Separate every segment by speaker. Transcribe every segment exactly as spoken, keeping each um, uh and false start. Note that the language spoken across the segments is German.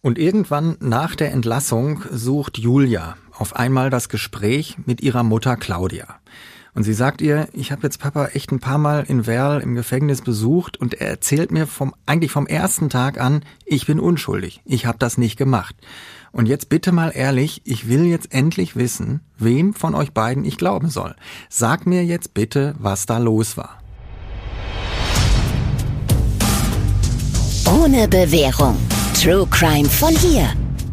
Speaker 1: Und irgendwann nach der Entlassung sucht Julia auf einmal das Gespräch mit ihrer Mutter Claudia. Und sie sagt ihr, ich habe jetzt Papa echt ein paar Mal in Werl im Gefängnis besucht und er erzählt mir vom eigentlich vom ersten Tag an, ich bin unschuldig, ich habe das nicht gemacht. Und jetzt bitte mal ehrlich, ich will jetzt endlich wissen, wem von euch beiden ich glauben soll. Sag mir jetzt bitte, was da los war.
Speaker 2: Ohne Bewährung. True Crime von hier.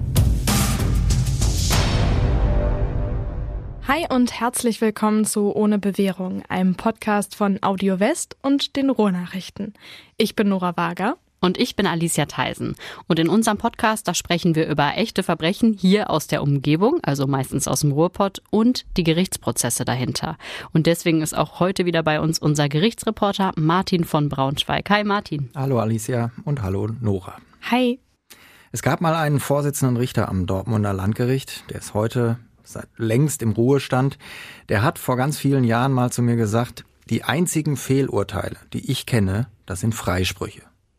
Speaker 3: Hi und herzlich willkommen zu Ohne Bewährung, einem Podcast von Audio West und den Ruhrnachrichten. Ich bin Nora Wager.
Speaker 4: Und ich bin Alicia Theisen. Und in unserem Podcast, da sprechen wir über echte Verbrechen hier aus der Umgebung, also meistens aus dem Ruhrpott, und die Gerichtsprozesse dahinter. Und deswegen ist auch heute wieder bei uns unser Gerichtsreporter Martin von Braunschweig. Hi Martin.
Speaker 1: Hallo Alicia und hallo Nora.
Speaker 3: Hi.
Speaker 1: Es gab mal einen Vorsitzenden Richter am Dortmunder Landgericht, der ist heute seit längst im Ruhestand. Der hat vor ganz vielen Jahren mal zu mir gesagt, die einzigen Fehlurteile, die ich kenne, das sind Freisprüche.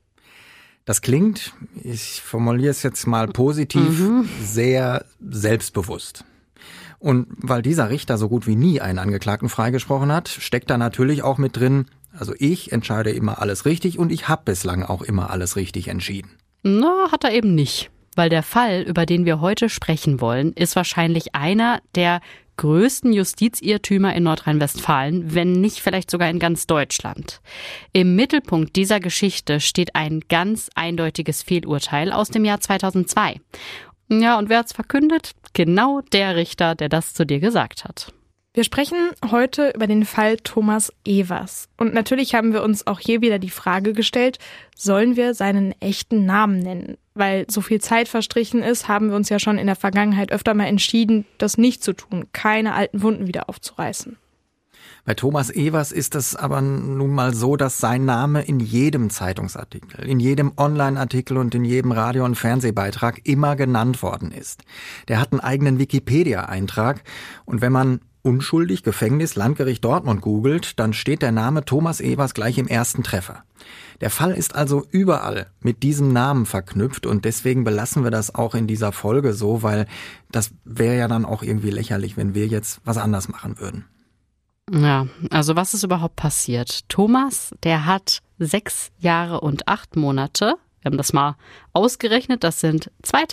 Speaker 1: Das klingt, ich formuliere es jetzt mal positiv, mhm. sehr selbstbewusst. Und weil dieser Richter so gut wie nie einen Angeklagten freigesprochen hat, steckt da natürlich auch mit drin, also ich entscheide immer alles richtig und ich habe bislang auch immer alles richtig entschieden.
Speaker 4: Na, hat er eben nicht. Weil der Fall, über den wir heute sprechen wollen, ist wahrscheinlich einer der größten Justizirrtümer in Nordrhein-Westfalen, wenn nicht vielleicht sogar in ganz Deutschland. Im Mittelpunkt dieser Geschichte steht ein ganz eindeutiges Fehlurteil aus dem Jahr zweitausendzwei. Ja, und wer hat's verkündet? Genau der Richter, der das zu dir gesagt hat.
Speaker 3: Wir sprechen heute über den Fall Thomas Evers. Und natürlich haben wir uns auch hier wieder die Frage gestellt, sollen wir seinen echten Namen nennen? Weil so viel Zeit verstrichen ist, haben wir uns ja schon in der Vergangenheit öfter mal entschieden, das nicht zu tun, keine alten Wunden wieder aufzureißen.
Speaker 1: Bei Thomas Evers ist es aber nun mal so, dass sein Name in jedem Zeitungsartikel, in jedem Online-Artikel und in jedem Radio- und Fernsehbeitrag immer genannt worden ist. Der hat einen eigenen Wikipedia-Eintrag und wenn man unschuldig Gefängnis Landgericht Dortmund googelt, dann steht der Name Thomas Evers gleich im ersten Treffer. Der Fall ist also überall mit diesem Namen verknüpft und deswegen belassen wir das auch in dieser Folge so, weil das wäre ja dann auch irgendwie lächerlich, wenn wir jetzt was anders machen würden.
Speaker 4: Ja, also was ist überhaupt passiert? Thomas, der hat sechs Jahre und acht Monate, wir haben das mal ausgerechnet, das sind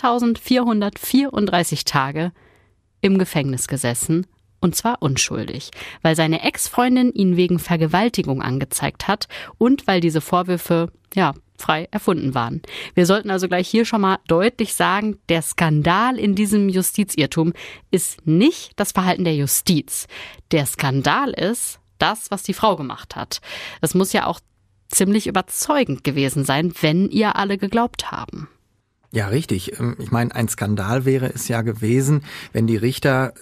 Speaker 4: zweitausendvierhundertvierunddreißig Tage im Gefängnis gesessen. Und zwar unschuldig, weil seine Ex-Freundin ihn wegen Vergewaltigung angezeigt hat und weil diese Vorwürfe, ja, frei erfunden waren. Wir sollten also gleich hier schon mal deutlich sagen, der Skandal in diesem Justizirrtum ist nicht das Verhalten der Justiz. Der Skandal ist das, was die Frau gemacht hat. Das muss ja auch ziemlich überzeugend gewesen sein, wenn ihr alle geglaubt haben.
Speaker 1: Ja, richtig. Ich meine, ein Skandal wäre es ja gewesen, wenn die Richter,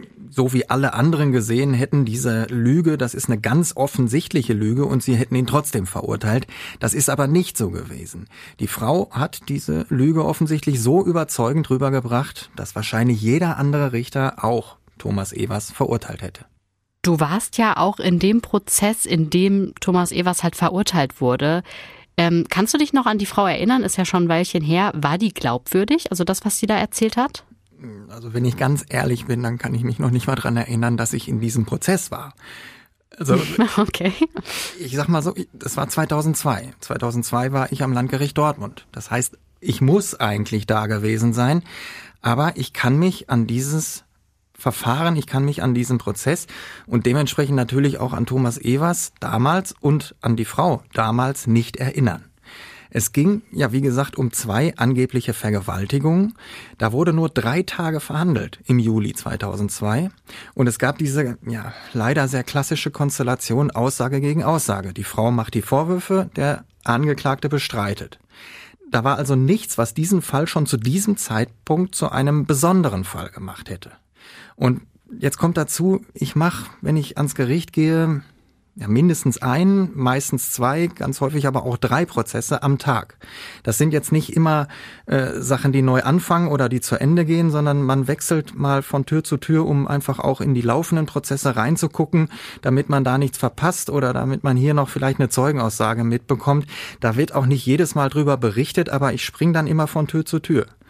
Speaker 1: so wie alle anderen gesehen hätten, diese Lüge, das ist eine ganz offensichtliche Lüge und sie hätten ihn trotzdem verurteilt. Das ist aber nicht so gewesen. Die Frau hat diese Lüge offensichtlich so überzeugend rübergebracht, dass wahrscheinlich jeder andere Richter auch Thomas Evers verurteilt hätte.
Speaker 4: Du warst ja auch in dem Prozess, in dem Thomas Evers halt verurteilt wurde. Ähm, kannst du dich noch an die Frau erinnern? Ist ja schon ein Weilchen her. War die glaubwürdig? Also das, was sie da erzählt hat?
Speaker 1: Also wenn ich ganz ehrlich bin, dann kann ich mich noch nicht mal dran erinnern, dass ich in diesem Prozess war. Also
Speaker 4: okay.
Speaker 1: Ich sag mal so, das war zweitausendzwei. zweitausendzwei war ich am Landgericht Dortmund. Das heißt, ich muss eigentlich da gewesen sein, aber ich kann mich an dieses Verfahren, ich kann mich an diesen Prozess und dementsprechend natürlich auch an Thomas Evers damals und an die Frau damals nicht erinnern. Es ging ja, wie gesagt, um zwei angebliche Vergewaltigungen. Da wurde nur drei Tage verhandelt im Juli zweitausendzwei und es gab diese, ja, leider sehr klassische Konstellation Aussage gegen Aussage. Die Frau macht die Vorwürfe, der Angeklagte bestreitet. Da war also nichts, was diesen Fall schon zu diesem Zeitpunkt zu einem besonderen Fall gemacht hätte. Und jetzt kommt dazu, ich mache, wenn ich ans Gericht gehe, ja, mindestens ein, meistens zwei, ganz häufig aber auch drei Prozesse am Tag. Das sind jetzt nicht immer äh, Sachen, die neu anfangen oder die zu Ende gehen, sondern man wechselt mal von Tür zu Tür, um einfach auch in die laufenden Prozesse reinzugucken, damit man da nichts verpasst oder damit man hier noch vielleicht eine Zeugenaussage mitbekommt. Da wird auch nicht jedes Mal drüber berichtet, aber ich springe dann immer von Tür zu Tür.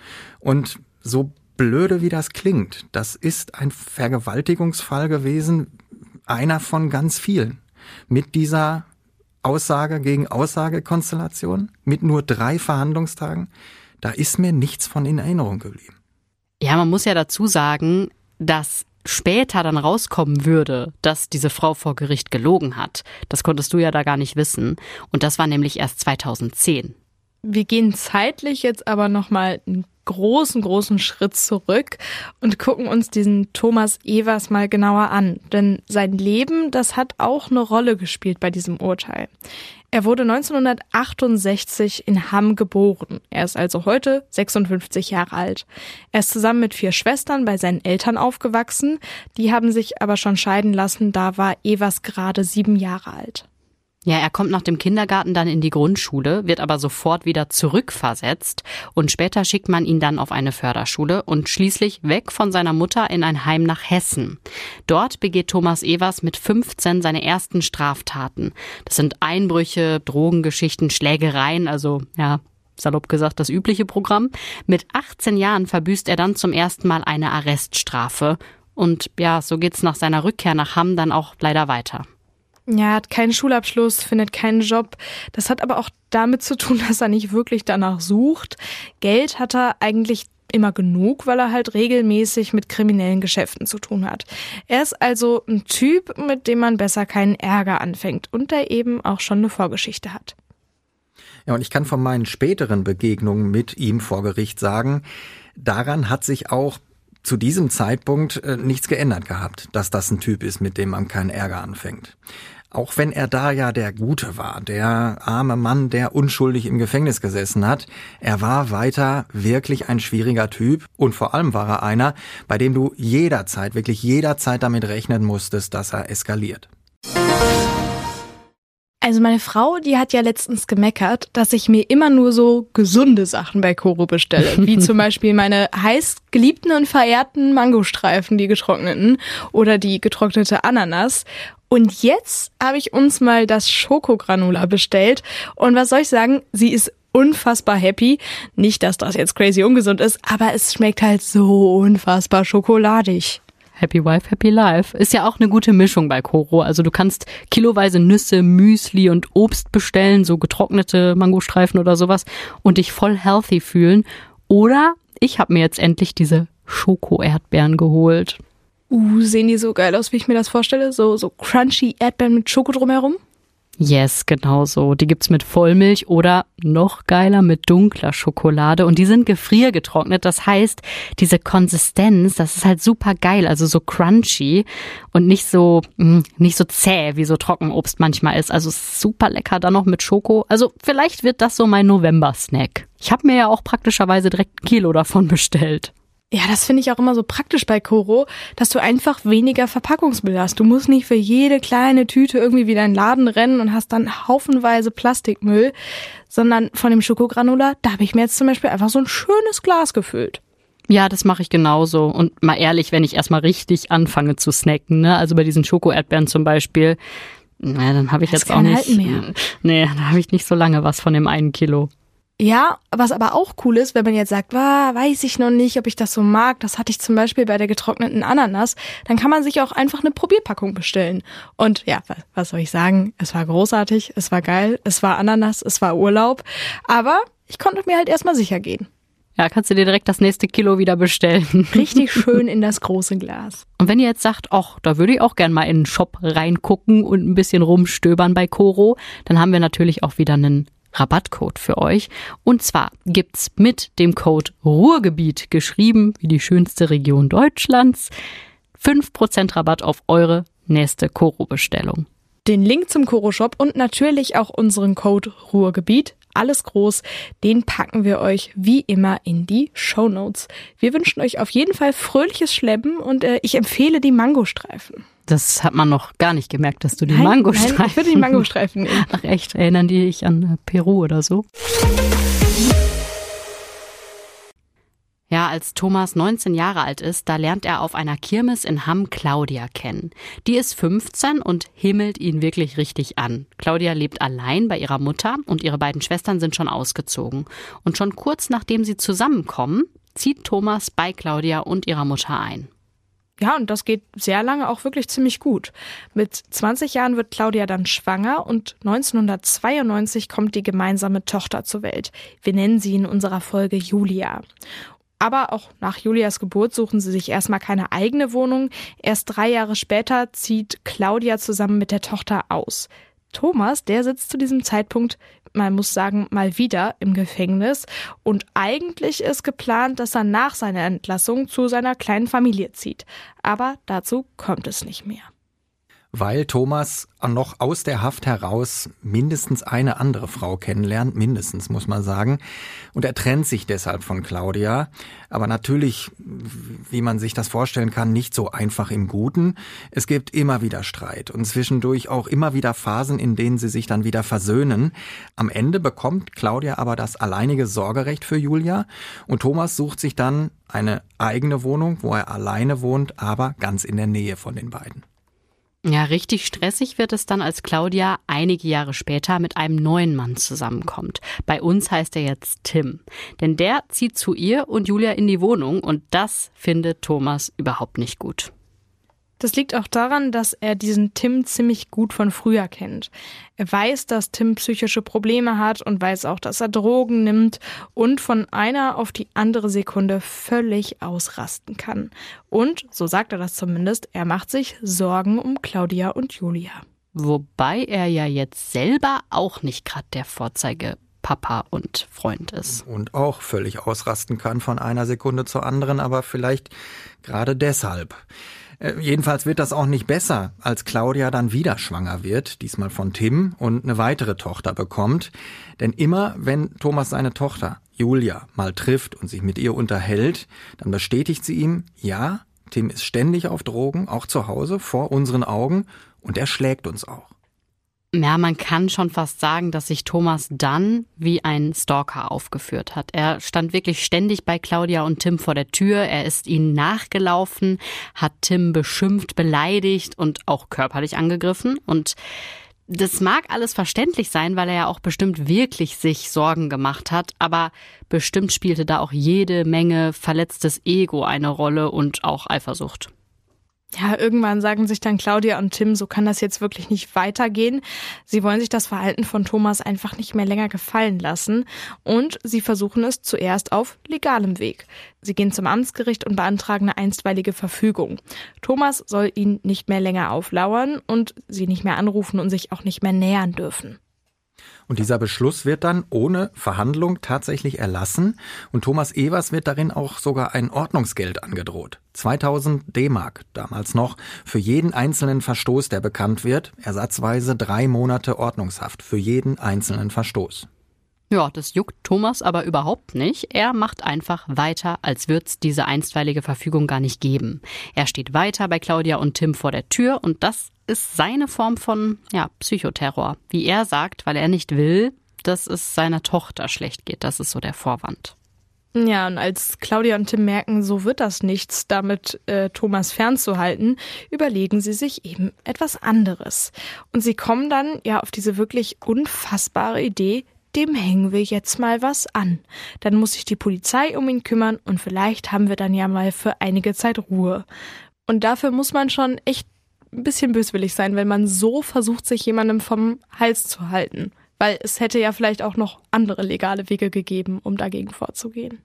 Speaker 1: Und so blöde wie das klingt, das ist ein Vergewaltigungsfall gewesen, einer von ganz vielen. Mit dieser Aussage gegen Aussage-Konstellation, mit nur drei Verhandlungstagen, da ist mir nichts von in Erinnerung geblieben.
Speaker 4: Ja, man muss ja dazu sagen, dass später dann rauskommen würde, dass diese Frau vor Gericht gelogen hat. Das konntest du ja da gar nicht wissen. Und das war nämlich erst zweitausendzehn.
Speaker 3: Wir gehen zeitlich jetzt aber nochmal einen großen, großen Schritt zurück und gucken uns diesen Thomas Evers mal genauer an. Denn sein Leben, das hat auch eine Rolle gespielt bei diesem Urteil. Er wurde neunzehnhundertachtundsechzig in Hamm geboren. Er ist also heute sechsundfünfzig Jahre alt. Er ist zusammen mit vier Schwestern bei seinen Eltern aufgewachsen. Die haben sich aber schon scheiden lassen, da war Evers gerade sieben Jahre alt.
Speaker 4: Ja, er kommt nach dem Kindergarten dann in die Grundschule, wird aber sofort wieder zurückversetzt und später schickt man ihn dann auf eine Förderschule und schließlich weg von seiner Mutter in ein Heim nach Hessen. Dort begeht Thomas Evers mit fünfzehn seine ersten Straftaten. Das sind Einbrüche, Drogengeschichten, Schlägereien, also ja, salopp gesagt das übliche Programm. Mit achtzehn Jahren verbüßt er dann zum ersten Mal eine Arreststrafe und ja, so geht's nach seiner Rückkehr nach Hamm dann auch leider weiter.
Speaker 3: Ja, er hat keinen Schulabschluss, findet keinen Job. Das hat aber auch damit zu tun, dass er nicht wirklich danach sucht. Geld hat er eigentlich immer genug, weil er halt regelmäßig mit kriminellen Geschäften zu tun hat. Er ist also ein Typ, mit dem man besser keinen Ärger anfängt und der eben auch schon eine Vorgeschichte hat.
Speaker 1: Ja, und ich kann von meinen späteren Begegnungen mit ihm vor Gericht sagen, daran hat sich auch zu diesem Zeitpunkt äh, nichts geändert gehabt, dass das ein Typ ist, mit dem man keinen Ärger anfängt. Auch wenn er da ja der Gute war, der arme Mann, der unschuldig im Gefängnis gesessen hat, er war weiter wirklich ein schwieriger Typ und vor allem war er einer, bei dem du jederzeit, wirklich jederzeit damit rechnen musstest, dass er eskaliert.
Speaker 3: Also meine Frau, die hat ja letztens gemeckert, dass ich mir immer nur so gesunde Sachen bei Koro bestelle. Wie zum Beispiel meine heiß geliebten und verehrten Mangostreifen, die getrockneten, oder die getrocknete Ananas. Und jetzt habe ich uns mal das Schokogranula bestellt. Und was soll ich sagen, sie ist unfassbar happy. Nicht, dass das jetzt crazy ungesund ist, aber es schmeckt halt so unfassbar schokoladig.
Speaker 4: Happy Wife, Happy Life. Ist ja auch eine gute Mischung bei Koro. Also du kannst kiloweise Nüsse, Müsli und Obst bestellen, so getrocknete Mangostreifen oder sowas und dich voll healthy fühlen. Oder ich habe mir jetzt endlich diese Schoko-Erdbeeren geholt.
Speaker 3: Uh, sehen die so geil aus, wie ich mir das vorstelle? So, so crunchy Erdbeeren mit Schoko drumherum?
Speaker 4: Yes, genau so. Die gibt's mit Vollmilch oder noch geiler mit dunkler Schokolade und die sind gefriergetrocknet. Das heißt, diese Konsistenz, das ist halt super geil, also so crunchy und nicht so nicht so zäh, wie so Trockenobst manchmal ist. Also super lecker dann noch mit Schoko. Also vielleicht wird das so mein November-Snack. Ich habe mir ja auch praktischerweise direkt ein Kilo davon bestellt.
Speaker 3: Ja, das finde ich auch immer so praktisch bei Koro, dass du einfach weniger Verpackungsmüll hast. Du musst nicht für jede kleine Tüte irgendwie wieder in den Laden rennen und hast dann haufenweise Plastikmüll, sondern von dem Schokogranula, da habe ich mir jetzt zum Beispiel einfach so ein schönes Glas gefüllt.
Speaker 4: Ja, das mache ich genauso. Und mal ehrlich, wenn ich erstmal richtig anfange zu snacken, ne, also bei diesen Schoko-Erdbeeren zum Beispiel, na, dann habe ich
Speaker 3: das
Speaker 4: jetzt auch nicht,
Speaker 3: mehr.
Speaker 4: nee, dann habe ich nicht so lange was von dem einen Kilo.
Speaker 3: Ja, was aber auch cool ist, wenn man jetzt sagt, ah, weiß ich noch nicht, ob ich das so mag, das hatte ich zum Beispiel bei der getrockneten Ananas, dann kann man sich auch einfach eine Probierpackung bestellen. Und ja, was soll ich sagen, es war großartig, es war geil, es war Ananas, es war Urlaub, aber ich konnte mir halt erstmal sicher gehen.
Speaker 4: Ja, kannst du dir direkt das nächste Kilo wieder bestellen.
Speaker 3: Richtig schön in das große Glas.
Speaker 4: Und wenn ihr jetzt sagt, ach, da würde ich auch gern mal in den Shop reingucken und ein bisschen rumstöbern bei Koro, dann haben wir natürlich auch wieder einen Rabattcode für euch. Und zwar gibt's mit dem Code Ruhrgebiet, geschrieben wie die schönste Region Deutschlands, fünf Prozent Rabatt auf eure nächste Koro-Bestellung.
Speaker 3: Den Link zum Koro-Shop und natürlich auch unseren Code Ruhrgebiet, alles groß, den packen wir euch wie immer in die Shownotes. Wir wünschen euch auf jeden Fall fröhliches Schleppen und äh, ich empfehle die Mangostreifen.
Speaker 4: Das hat man noch gar nicht gemerkt, dass du die
Speaker 3: nein,
Speaker 4: Mangostreifen...
Speaker 3: Nein, ich würde die Mangostreifen nehmen.
Speaker 4: Ach echt, erinnern die dich an Peru oder so? Ja, Ja, als Thomas neunzehn Jahre alt ist, da lernt er auf einer Kirmes in Hamm Claudia kennen. Die ist fünfzehn und himmelt ihn wirklich richtig an. Claudia lebt allein bei ihrer Mutter und ihre beiden Schwestern sind schon ausgezogen. Und schon kurz nachdem sie zusammenkommen, zieht Thomas bei Claudia und ihrer Mutter ein.
Speaker 3: Ja, und das geht sehr lange auch wirklich ziemlich gut. Mit zwanzig Jahren wird Claudia dann schwanger und neunzehnhundertzweiundneunzig kommt die gemeinsame Tochter zur Welt. Wir nennen sie in unserer Folge Julia. Aber auch nach Julias Geburt suchen sie sich erstmal keine eigene Wohnung. Erst drei Jahre später zieht Claudia zusammen mit der Tochter aus. Thomas, der sitzt zu diesem Zeitpunkt, man muss sagen, mal wieder im Gefängnis. Und eigentlich ist geplant, dass er nach seiner Entlassung zu seiner kleinen Familie zieht. Aber dazu kommt es nicht mehr.
Speaker 1: Weil Thomas noch aus der Haft heraus mindestens eine andere Frau kennenlernt, mindestens muss man sagen. Und er trennt sich deshalb von Claudia. Aber natürlich, wie man sich das vorstellen kann, nicht so einfach im Guten. Es gibt immer wieder Streit und zwischendurch auch immer wieder Phasen, in denen sie sich dann wieder versöhnen. Am Ende bekommt Claudia aber das alleinige Sorgerecht für Julia und Thomas sucht sich dann eine eigene Wohnung, wo er alleine wohnt, aber ganz in der Nähe von den beiden.
Speaker 4: Ja, richtig stressig wird es dann, als Claudia einige Jahre später mit einem neuen Mann zusammenkommt. Bei uns heißt er jetzt Tim. Denn der zieht zu ihr und Julia in die Wohnung und das findet Thomas überhaupt nicht gut.
Speaker 3: Das liegt auch daran, dass er diesen Tim ziemlich gut von früher kennt. Er weiß, dass Tim psychische Probleme hat und weiß auch, dass er Drogen nimmt und von einer auf die andere Sekunde völlig ausrasten kann. Und, so sagt er das zumindest, er macht sich Sorgen um Claudia und Julia.
Speaker 4: Wobei er ja jetzt selber auch nicht gerade der Vorzeige Papa und Freund ist.
Speaker 1: Und auch völlig ausrasten kann von einer Sekunde zur anderen, aber vielleicht gerade deshalb. Jedenfalls wird das auch nicht besser, als Claudia dann wieder schwanger wird, diesmal von Tim, und eine weitere Tochter bekommt. Denn immer, wenn Thomas seine Tochter Julia mal trifft und sich mit ihr unterhält, dann bestätigt sie ihm, ja, Tim ist ständig auf Drogen, auch zu Hause, vor unseren Augen, und er schlägt uns auch.
Speaker 4: Ja, man kann schon fast sagen, dass sich Thomas dann wie ein Stalker aufgeführt hat. Er stand wirklich ständig bei Claudia und Tim vor der Tür. Er ist ihnen nachgelaufen, hat Tim beschimpft, beleidigt und auch körperlich angegriffen. Und das mag alles verständlich sein, weil er ja auch bestimmt wirklich sich Sorgen gemacht hat. Aber bestimmt spielte da auch jede Menge verletztes Ego eine Rolle und auch Eifersucht.
Speaker 3: Ja, irgendwann sagen sich dann Claudia und Tim, so kann das jetzt wirklich nicht weitergehen. Sie wollen sich das Verhalten von Thomas einfach nicht mehr länger gefallen lassen und sie versuchen es zuerst auf legalem Weg. Sie gehen zum Amtsgericht und beantragen eine einstweilige Verfügung. Thomas soll ihnen nicht mehr länger auflauern und sie nicht mehr anrufen und sich auch nicht mehr nähern dürfen.
Speaker 1: Und dieser Beschluss wird dann ohne Verhandlung tatsächlich erlassen und Thomas Evers wird darin auch sogar ein Ordnungsgeld angedroht. zweitausend D-Mark damals noch für jeden einzelnen Verstoß, der bekannt wird, ersatzweise drei Monate Ordnungshaft für jeden einzelnen Verstoß.
Speaker 4: Ja, das juckt Thomas aber überhaupt nicht. Er macht einfach weiter, als würde es diese einstweilige Verfügung gar nicht geben. Er steht weiter bei Claudia und Tim vor der Tür und das ist seine Form von ja, Psychoterror. Wie er sagt, weil er nicht will, dass es seiner Tochter schlecht geht. Das ist so der Vorwand.
Speaker 3: Ja, und als Claudia und Tim merken, so wird das nichts, damit äh, Thomas fernzuhalten, überlegen sie sich eben etwas anderes. Und sie kommen dann ja auf diese wirklich unfassbare Idee, dem hängen wir jetzt mal was an. Dann muss sich die Polizei um ihn kümmern und vielleicht haben wir dann ja mal für einige Zeit Ruhe. Und dafür muss man schon echt ein bisschen böswillig sein, wenn man so versucht, sich jemandem vom Hals zu halten. Weil es hätte ja vielleicht auch noch andere legale Wege gegeben, um dagegen vorzugehen.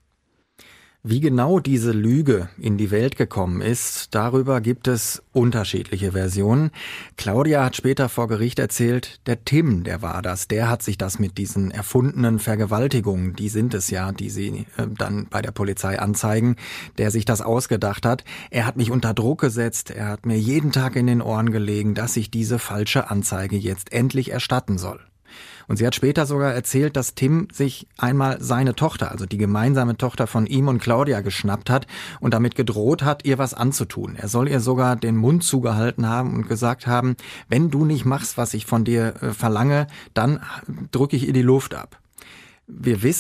Speaker 1: Wie genau diese Lüge in die Welt gekommen ist, darüber gibt es unterschiedliche Versionen. Claudia hat später vor Gericht erzählt, der Tim, der war das, der hat sich das mit diesen erfundenen Vergewaltigungen, die sind es ja, die sie äh, dann bei der Polizei anzeigen, der sich das ausgedacht hat. Er hat mich unter Druck gesetzt, er hat mir jeden Tag in den Ohren gelegen, dass ich diese falsche Anzeige jetzt endlich erstatten soll. Und sie hat später sogar erzählt, dass Tim sich einmal seine Tochter, also die gemeinsame Tochter von ihm und Claudia, geschnappt hat und damit gedroht hat, ihr was anzutun. Er soll ihr sogar den Mund zugehalten haben und gesagt haben, wenn du nicht machst, was ich von dir äh, verlange, dann drücke ich ihr die Luft ab. Wir wissen,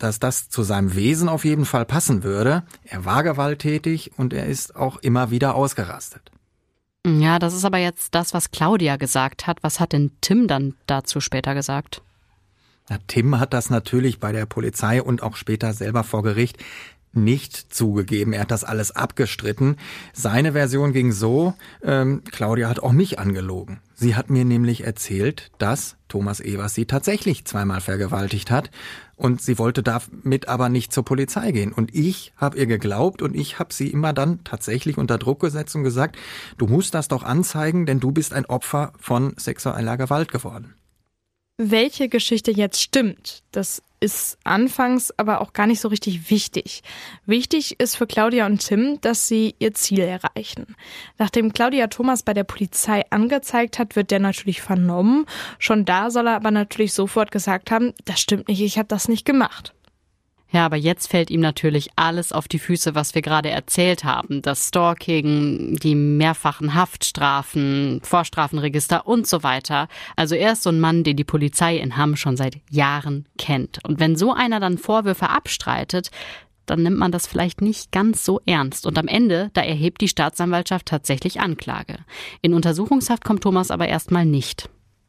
Speaker 1: dass das zu seinem Wesen auf jeden Fall passen würde. Er war gewalttätig und er ist auch immer wieder ausgerastet.
Speaker 4: Ja, das ist aber jetzt das, was Claudia gesagt hat. Was hat denn Tim dann dazu später gesagt?
Speaker 1: Ja, Tim hat das natürlich bei der Polizei und auch später selber vor Gericht nicht zugegeben. Er hat das alles abgestritten. Seine Version ging so, ähm, Claudia hat auch mich angelogen. Sie hat mir nämlich erzählt, dass Thomas Evers sie tatsächlich zweimal vergewaltigt hat und sie wollte damit aber nicht zur Polizei gehen. Und ich habe ihr geglaubt und ich habe sie immer dann tatsächlich unter Druck gesetzt und gesagt, du musst das doch anzeigen, denn du bist ein Opfer von sexueller Gewalt geworden.
Speaker 3: Welche Geschichte jetzt stimmt, das ist anfangs aber auch gar nicht so richtig wichtig. Wichtig ist für Claudia und Tim, dass sie ihr Ziel erreichen. Nachdem Claudia Thomas bei der Polizei angezeigt hat, wird der natürlich vernommen. Schon da soll er aber natürlich sofort gesagt haben, das stimmt nicht, ich habe das nicht gemacht.
Speaker 4: Ja, aber jetzt fällt ihm natürlich alles auf die Füße, was wir gerade erzählt haben. Das Stalking, die mehrfachen Haftstrafen, Vorstrafenregister und so weiter. Also er ist so ein Mann, den die Polizei in Hamm schon seit Jahren kennt. Und wenn so einer dann Vorwürfe abstreitet, dann nimmt man das vielleicht nicht ganz so ernst. Und am Ende, da erhebt die Staatsanwaltschaft tatsächlich Anklage. In Untersuchungshaft kommt Thomas aber erstmal nicht.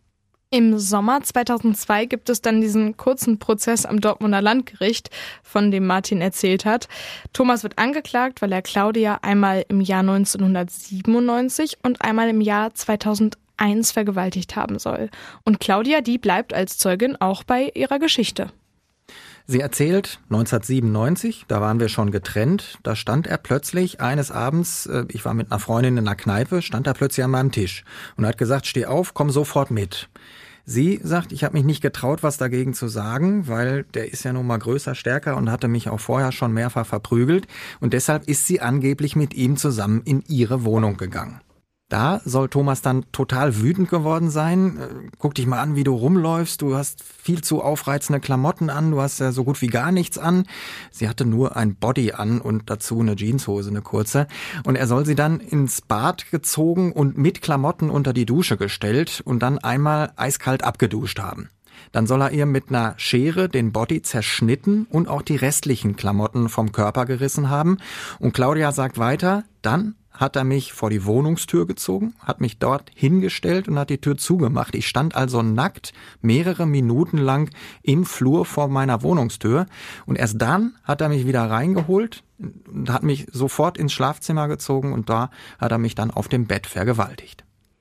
Speaker 3: Im Sommer zweitausendzwei gibt es dann diesen kurzen Prozess am Dortmunder Landgericht, von dem Martin erzählt hat. Thomas wird angeklagt, weil er Claudia einmal im Jahr neunzehnhundertsiebenundneunzig und einmal im Jahr zweitausendeins vergewaltigt haben soll. Und Claudia, die bleibt als Zeugin auch bei ihrer Geschichte.
Speaker 1: Sie erzählt, neunzehnhundertsiebenundneunzig, da waren wir schon getrennt, da stand er plötzlich eines Abends, ich war mit einer Freundin in einer Kneipe, stand er plötzlich an meinem Tisch und hat gesagt, steh auf, komm sofort mit. Sie sagt, ich habe mich nicht getraut, was dagegen zu sagen, weil der ist ja nun mal größer, stärker und hatte mich auch vorher schon mehrfach verprügelt und deshalb ist sie angeblich mit ihm zusammen in ihre Wohnung gegangen. Da soll Thomas dann total wütend geworden sein. Guck dich mal an, wie du rumläufst. Du hast viel zu aufreizende Klamotten an. Du hast ja so gut wie gar nichts an. Sie hatte nur ein Body an und dazu eine Jeanshose, eine kurze. Und er soll sie dann ins Bad gezogen und mit Klamotten unter die Dusche gestellt und dann einmal eiskalt abgeduscht haben. Dann soll er ihr mit einer Schere den Body zerschnitten und auch die restlichen Klamotten vom Körper gerissen haben. Und Claudia sagt weiter, dann hat er mich vor die Wohnungstür gezogen, hat mich dort hingestellt und hat die Tür zugemacht. Ich stand also nackt mehrere Minuten lang im Flur vor meiner Wohnungstür und erst dann hat er mich wieder reingeholt und hat mich sofort ins Schlafzimmer gezogen und da hat er mich dann auf dem Bett vergewaltigt.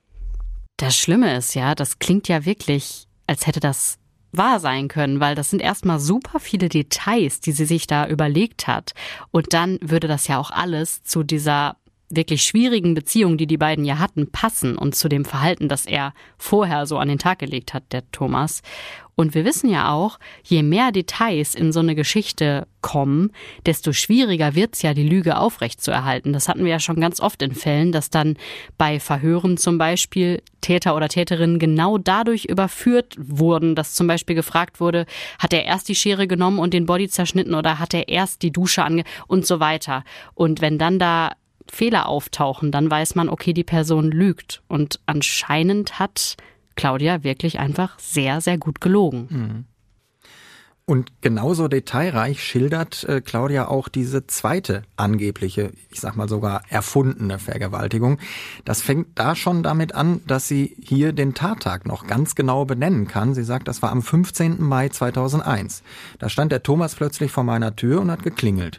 Speaker 4: Das Schlimme ist ja, das klingt ja wirklich, als hätte das wahr sein können, weil das sind erstmal super viele Details, die sie sich da überlegt hat und dann würde das ja auch alles zu dieser wirklich schwierigen Beziehung, die die beiden ja hatten, passen und zu dem Verhalten, das er vorher so an den Tag gelegt hat, der Thomas. Und wir wissen ja auch, je mehr Details in so eine Geschichte kommen, desto schwieriger wird's ja, die Lüge aufrechtzuerhalten. Das hatten wir ja schon ganz oft in Fällen, dass dann bei Verhören zum Beispiel Täter oder Täterinnen genau dadurch überführt wurden, dass zum Beispiel gefragt wurde, hat er erst die Schere genommen und den Body zerschnitten oder hat er erst die Dusche ange... und so weiter. Und wenn dann da Fehler auftauchen, dann weiß man, okay, die Person lügt. Und anscheinend hat Claudia wirklich einfach sehr, sehr gut gelogen.
Speaker 1: Und genauso detailreich schildert äh, Claudia auch diese zweite angebliche, ich sag mal sogar erfundene Vergewaltigung. Das fängt da schon damit an, dass sie hier den Tattag noch ganz genau benennen kann. Sie sagt, das war am fünfzehnten Mai zweitausendeins. Da stand der Thomas plötzlich vor meiner Tür und hat geklingelt.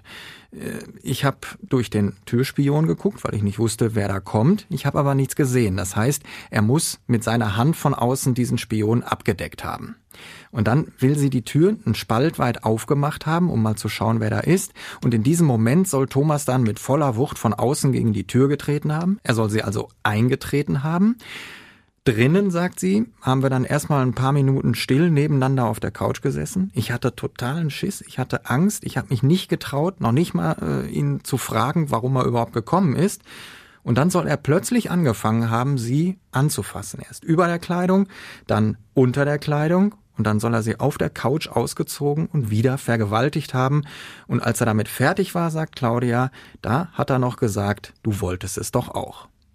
Speaker 1: Ich habe durch den Türspion geguckt, weil ich nicht wusste, wer da kommt. Ich habe aber nichts gesehen. Das heißt, er muss mit seiner Hand von außen diesen Spion abgedeckt haben. Und dann will sie die Tür einen Spalt weit aufgemacht haben, um mal zu schauen, wer da ist. Und in diesem Moment soll Thomas dann mit voller Wucht von außen gegen die Tür getreten haben. Er soll sie also eingetreten haben. Drinnen, sagt sie, haben wir dann erstmal ein paar Minuten still nebeneinander auf der Couch gesessen. Ich hatte totalen Schiss, ich hatte Angst, ich habe mich nicht getraut, noch nicht mal äh, ihn zu fragen, warum er überhaupt gekommen ist. Und dann soll er plötzlich angefangen haben, sie anzufassen. Erst über der Kleidung, dann unter der Kleidung und dann soll er sie auf der Couch ausgezogen und wieder vergewaltigt haben. Und als er damit fertig war, sagt Claudia, da hat er noch gesagt, du wolltest es doch auch.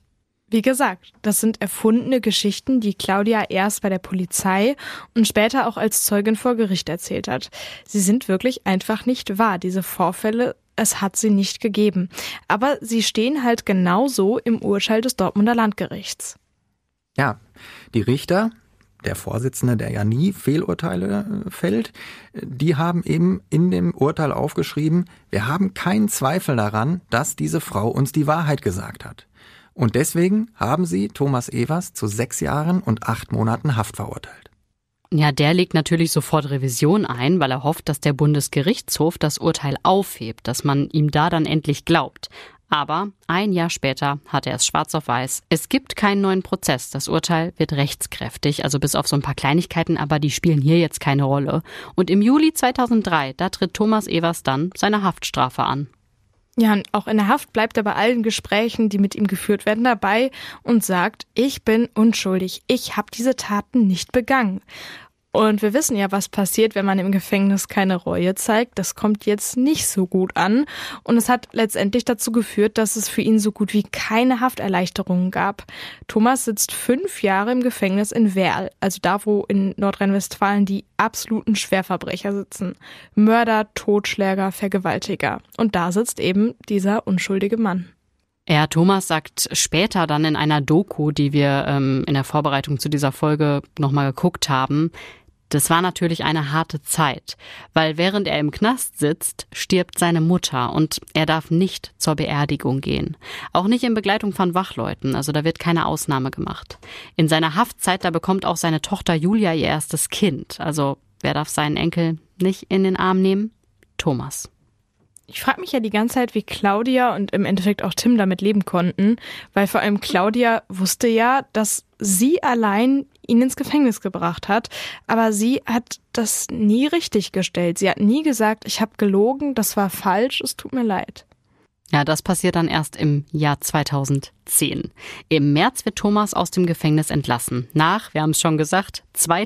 Speaker 3: Wie gesagt, das sind erfundene Geschichten, die Claudia erst bei der Polizei und später auch als Zeugin vor Gericht erzählt hat. Sie sind wirklich einfach nicht wahr, diese Vorfälle, es hat sie nicht gegeben. Aber sie stehen halt genauso im Urteil des Dortmunder Landgerichts.
Speaker 1: Ja, die Richter, der Vorsitzende, der ja nie Fehlurteile fällt, die haben eben in dem Urteil aufgeschrieben, wir haben keinen Zweifel daran, dass diese Frau uns die Wahrheit gesagt hat. Und deswegen haben sie Thomas Evers zu sechs Jahren und acht Monaten Haft verurteilt.
Speaker 4: Ja, der legt natürlich sofort Revision ein, weil er hofft, dass der Bundesgerichtshof das Urteil aufhebt, dass man ihm da dann endlich glaubt. Aber ein Jahr später hat er es schwarz auf weiß. Es gibt keinen neuen Prozess. Das Urteil wird rechtskräftig, also bis auf so ein paar Kleinigkeiten, aber die spielen hier jetzt keine Rolle. Und im Juli zweitausenddrei, da tritt Thomas Evers dann seine Haftstrafe an.
Speaker 3: Ja, und auch in der Haft bleibt er bei allen Gesprächen, die mit ihm geführt werden, dabei und sagt, ich bin unschuldig, ich habe diese Taten nicht begangen. Und wir wissen ja, was passiert, wenn man im Gefängnis keine Reue zeigt. Das kommt jetzt nicht so gut an. Und es hat letztendlich dazu geführt, dass es für ihn so gut wie keine Hafterleichterungen gab. Thomas sitzt fünf Jahre im Gefängnis in Werl, also da, wo in Nordrhein-Westfalen die absoluten Schwerverbrecher sitzen. Mörder, Totschläger, Vergewaltiger. Und da sitzt eben dieser unschuldige Mann.
Speaker 4: Ja, Thomas sagt später dann in einer Doku, die wir ähm, in der Vorbereitung zu dieser Folge nochmal geguckt haben, das war natürlich eine harte Zeit, weil während er im Knast sitzt, stirbt seine Mutter und er darf nicht zur Beerdigung gehen. Auch nicht in Begleitung von Wachleuten, also da wird keine Ausnahme gemacht. In seiner Haftzeit, da bekommt auch seine Tochter Julia ihr erstes Kind. Also wer darf seinen Enkel nicht in den Arm nehmen? Thomas.
Speaker 3: Ich frage mich ja die ganze Zeit, wie Claudia und im Endeffekt auch Tim damit leben konnten, weil vor allem Claudia wusste ja, dass sie allein ihn ins Gefängnis gebracht hat, aber sie hat das nie richtig gestellt. Sie hat nie gesagt, ich habe gelogen, das war falsch, es tut mir leid.
Speaker 4: Ja, das passiert dann erst im Jahr zweitausendzehn. Im März wird Thomas aus dem Gefängnis entlassen. Nach, wir haben es schon gesagt,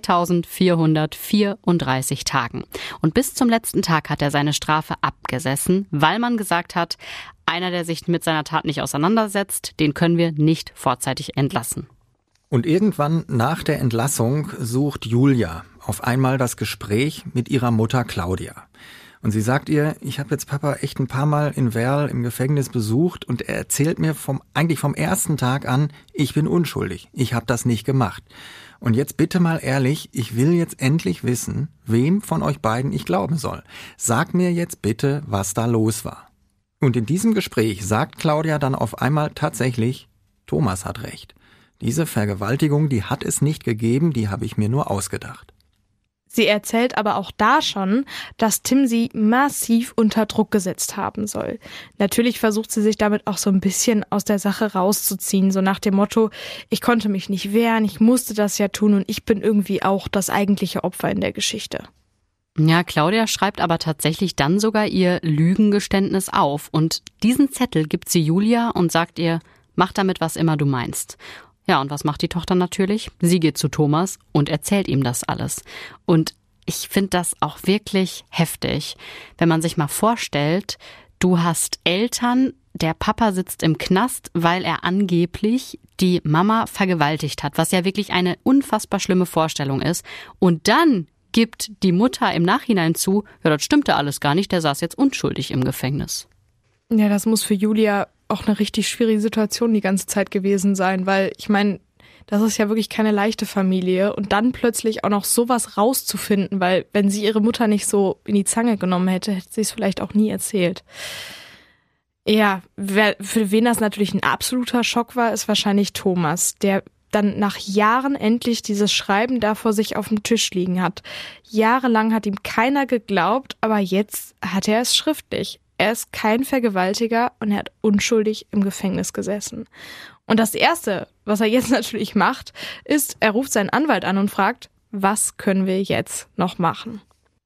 Speaker 4: zweitausendvierhundertvierunddreißig Tagen. Und bis zum letzten Tag hat er seine Strafe abgesessen, weil man gesagt hat, einer, der sich mit seiner Tat nicht auseinandersetzt, den können wir nicht vorzeitig entlassen.
Speaker 1: Und irgendwann nach der Entlassung sucht Julia auf einmal das Gespräch mit ihrer Mutter Claudia. Und sie sagt ihr, ich habe jetzt Papa echt ein paar Mal in Werl im Gefängnis besucht und er erzählt mir vom eigentlich vom ersten Tag an, ich bin unschuldig, ich habe das nicht gemacht. Und jetzt bitte mal ehrlich, ich will jetzt endlich wissen, wem von euch beiden ich glauben soll. Sag mir jetzt bitte, was da los war. Und in diesem Gespräch sagt Claudia dann auf einmal tatsächlich, Thomas hat recht. Diese Vergewaltigung, die hat es nicht gegeben, die habe ich mir nur ausgedacht.
Speaker 3: Sie erzählt aber auch da schon, dass Tim sie massiv unter Druck gesetzt haben soll. Natürlich versucht sie sich damit auch so ein bisschen aus der Sache rauszuziehen, so nach dem Motto, ich konnte mich nicht wehren, ich musste das ja tun und ich bin irgendwie auch das eigentliche Opfer in der Geschichte.
Speaker 4: Ja, Claudia schreibt aber tatsächlich dann sogar ihr Lügengeständnis auf und diesen Zettel gibt sie Julia und sagt ihr, mach damit was immer du meinst. Ja, und was macht die Tochter natürlich? Sie geht zu Thomas und erzählt ihm das alles. Und ich finde das auch wirklich heftig, wenn man sich mal vorstellt, du hast Eltern, der Papa sitzt im Knast, weil er angeblich die Mama vergewaltigt hat, was ja wirklich eine unfassbar schlimme Vorstellung ist. Und dann gibt die Mutter im Nachhinein zu, ja, das stimmte alles gar nicht, der saß jetzt unschuldig im Gefängnis.
Speaker 3: Ja, das muss für Julia auch eine richtig schwierige Situation die ganze Zeit gewesen sein, weil ich meine, das ist ja wirklich keine leichte Familie und dann plötzlich auch noch sowas rauszufinden, weil wenn sie ihre Mutter nicht so in die Zange genommen hätte, hätte sie es vielleicht auch nie erzählt. Ja, wer, für wen das natürlich ein absoluter Schock war, ist wahrscheinlich Thomas, der dann nach Jahren endlich dieses Schreiben da vor sich auf dem Tisch liegen hat. Jahrelang hat ihm keiner geglaubt, aber jetzt hat er es schriftlich. Er ist kein Vergewaltiger und er hat unschuldig im Gefängnis gesessen. Und das Erste, was er jetzt natürlich macht, ist, er ruft seinen Anwalt an und fragt, was können wir jetzt noch machen?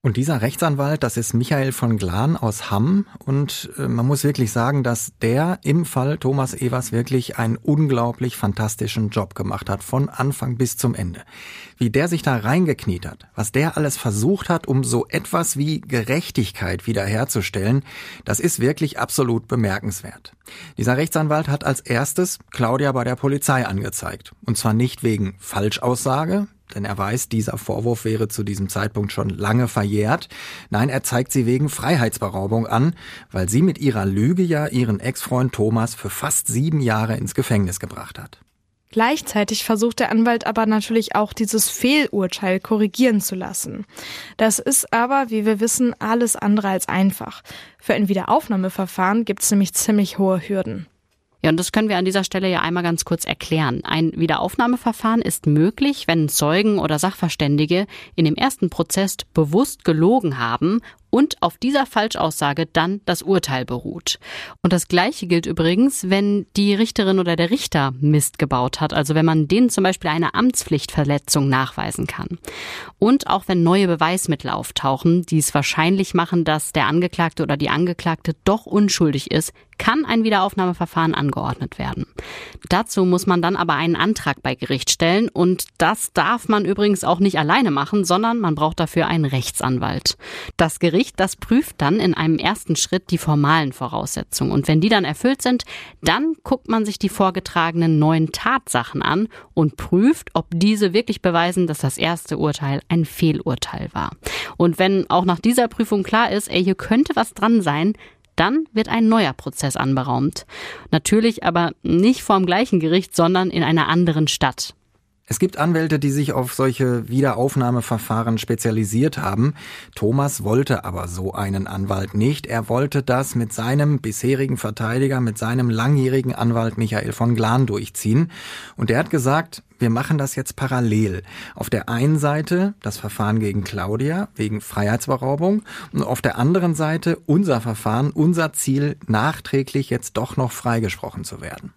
Speaker 1: Und dieser Rechtsanwalt, das ist Michael von Glahn aus Hamm. Und äh, man muss wirklich sagen, dass der im Fall Thomas Evers wirklich einen unglaublich fantastischen Job gemacht hat, von Anfang bis zum Ende. Wie der sich da reingekniet hat, was der alles versucht hat, um so etwas wie Gerechtigkeit wiederherzustellen, das ist wirklich absolut bemerkenswert. Dieser Rechtsanwalt hat als erstes Claudia bei der Polizei angezeigt. Und zwar nicht wegen Falschaussage, denn er weiß, dieser Vorwurf wäre zu diesem Zeitpunkt schon lange verjährt. Nein, er zeigt sie wegen Freiheitsberaubung an, weil sie mit ihrer Lüge ja ihren Ex-Freund Thomas für fast sieben Jahre ins Gefängnis gebracht hat.
Speaker 3: Gleichzeitig versucht der Anwalt aber natürlich auch, dieses Fehlurteil korrigieren zu lassen. Das ist aber, wie wir wissen, alles andere als einfach. Für ein Wiederaufnahmeverfahren gibt es nämlich ziemlich hohe Hürden.
Speaker 4: Ja, und das können wir an dieser Stelle ja einmal ganz kurz erklären. Ein Wiederaufnahmeverfahren ist möglich, wenn Zeugen oder Sachverständige in dem ersten Prozess bewusst gelogen haben und auf dieser Falschaussage dann das Urteil beruht. Und das Gleiche gilt übrigens, wenn die Richterin oder der Richter Mist gebaut hat, also wenn man denen zum Beispiel eine Amtspflichtverletzung nachweisen kann. Und auch wenn neue Beweismittel auftauchen, die es wahrscheinlich machen, dass der Angeklagte oder die Angeklagte doch unschuldig ist, kann ein Wiederaufnahmeverfahren angeordnet werden. Dazu muss man dann aber einen Antrag bei Gericht stellen und das darf man übrigens auch nicht alleine machen, sondern man braucht dafür einen Rechtsanwalt. Das Gericht, das prüft dann in einem ersten Schritt die formalen Voraussetzungen und wenn die dann erfüllt sind, dann guckt man sich die vorgetragenen neuen Tatsachen an und prüft, ob diese wirklich beweisen, dass das erste Urteil ein Fehlurteil war. Und wenn auch nach dieser Prüfung klar ist, ey, hier könnte was dran sein, dann wird ein neuer Prozess anberaumt. Natürlich aber nicht vor dem gleichen Gericht, sondern in einer anderen Stadt.
Speaker 1: Es gibt Anwälte, die sich auf solche Wiederaufnahmeverfahren spezialisiert haben. Thomas wollte aber so einen Anwalt nicht. Er wollte das mit seinem bisherigen Verteidiger, mit seinem langjährigen Anwalt Michael von Glahn durchziehen. Und er hat gesagt, wir machen das jetzt parallel. Auf der einen Seite das Verfahren gegen Claudia wegen Freiheitsberaubung und auf der anderen Seite unser Verfahren, unser Ziel, nachträglich jetzt doch noch freigesprochen zu werden.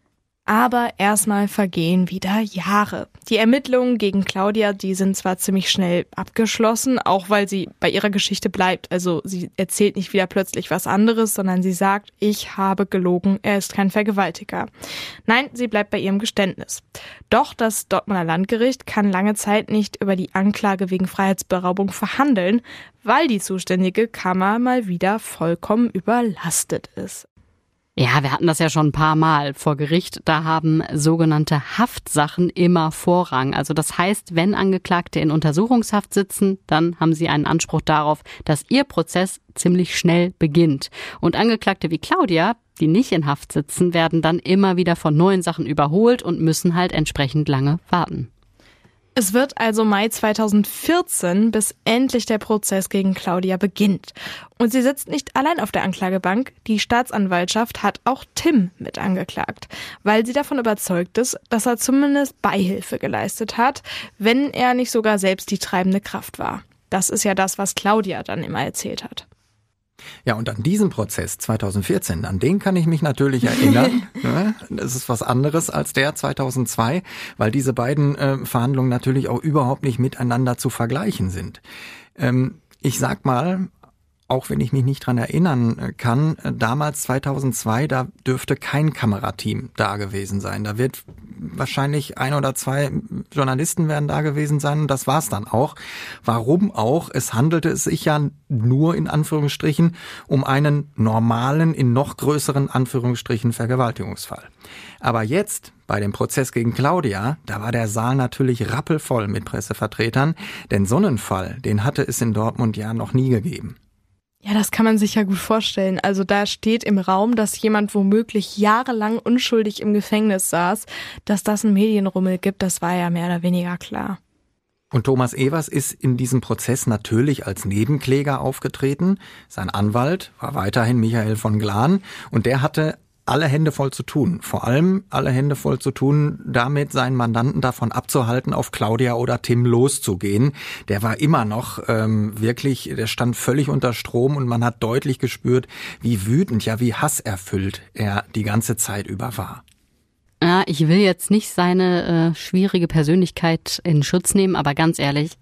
Speaker 3: Aber erstmal vergehen wieder Jahre. Die Ermittlungen gegen Claudia, die sind zwar ziemlich schnell abgeschlossen, auch weil sie bei ihrer Geschichte bleibt. Also sie erzählt nicht wieder plötzlich was anderes, sondern sie sagt, ich habe gelogen, er ist kein Vergewaltiger. Nein, sie bleibt bei ihrem Geständnis. Doch das Dortmunder Landgericht kann lange Zeit nicht über die Anklage wegen Freiheitsberaubung verhandeln, weil die zuständige Kammer mal wieder vollkommen überlastet ist.
Speaker 4: Ja, wir hatten das ja schon ein paar Mal vor Gericht. Da haben sogenannte Haftsachen immer Vorrang. Also das heißt, wenn Angeklagte in Untersuchungshaft sitzen, dann haben sie einen Anspruch darauf, dass ihr Prozess ziemlich schnell beginnt. Und Angeklagte wie Claudia, die nicht in Haft sitzen, werden dann immer wieder von neuen Sachen überholt und müssen halt entsprechend lange warten.
Speaker 3: Es wird also Mai zweitausendvierzehn, bis endlich der Prozess gegen Claudia beginnt. Und sie sitzt nicht allein auf der Anklagebank. Die Staatsanwaltschaft hat auch Tim mit angeklagt, weil sie davon überzeugt ist, dass er zumindest Beihilfe geleistet hat, wenn er nicht sogar selbst die treibende Kraft war. Das ist ja das, was Claudia dann immer erzählt hat.
Speaker 1: Ja, und an diesen Prozess zweitausendvierzehn, an den kann ich mich natürlich erinnern. Das ist was anderes als der zweitausendzwei, weil diese beiden äh, Verhandlungen natürlich auch überhaupt nicht miteinander zu vergleichen sind. Ähm, ich sag mal, auch wenn ich mich nicht dran erinnern kann, damals zweitausendzwei, da dürfte kein Kamerateam da gewesen sein. Da wird wahrscheinlich ein oder zwei Journalisten werden da gewesen sein und das war's dann auch. Warum auch? Es handelte es sich ja nur in Anführungsstrichen um einen normalen, in noch größeren Anführungsstrichen Vergewaltigungsfall. Aber jetzt, bei dem Prozess gegen Claudia, da war der Saal natürlich rappelvoll mit Pressevertretern, denn so einen Fall, den hatte es in Dortmund ja noch nie gegeben.
Speaker 3: Ja, das kann man sich ja gut vorstellen. Also da steht im Raum, dass jemand womöglich jahrelang unschuldig im Gefängnis saß. Dass das einen Medienrummel gibt, das war ja mehr oder weniger klar.
Speaker 1: Und Thomas Evers ist in diesem Prozess natürlich als Nebenkläger aufgetreten. Sein Anwalt war weiterhin Michael von Glahn und der hatte alle Hände voll zu tun. Vor allem alle Hände voll zu tun, damit seinen Mandanten davon abzuhalten, auf Claudia oder Tim loszugehen. Der war immer noch ähm, wirklich, der stand völlig unter Strom und man hat deutlich gespürt, wie wütend, ja wie hasserfüllt er die ganze Zeit über war.
Speaker 4: Ja, ich will jetzt nicht seine äh, schwierige Persönlichkeit in Schutz nehmen, aber ganz ehrlich, ich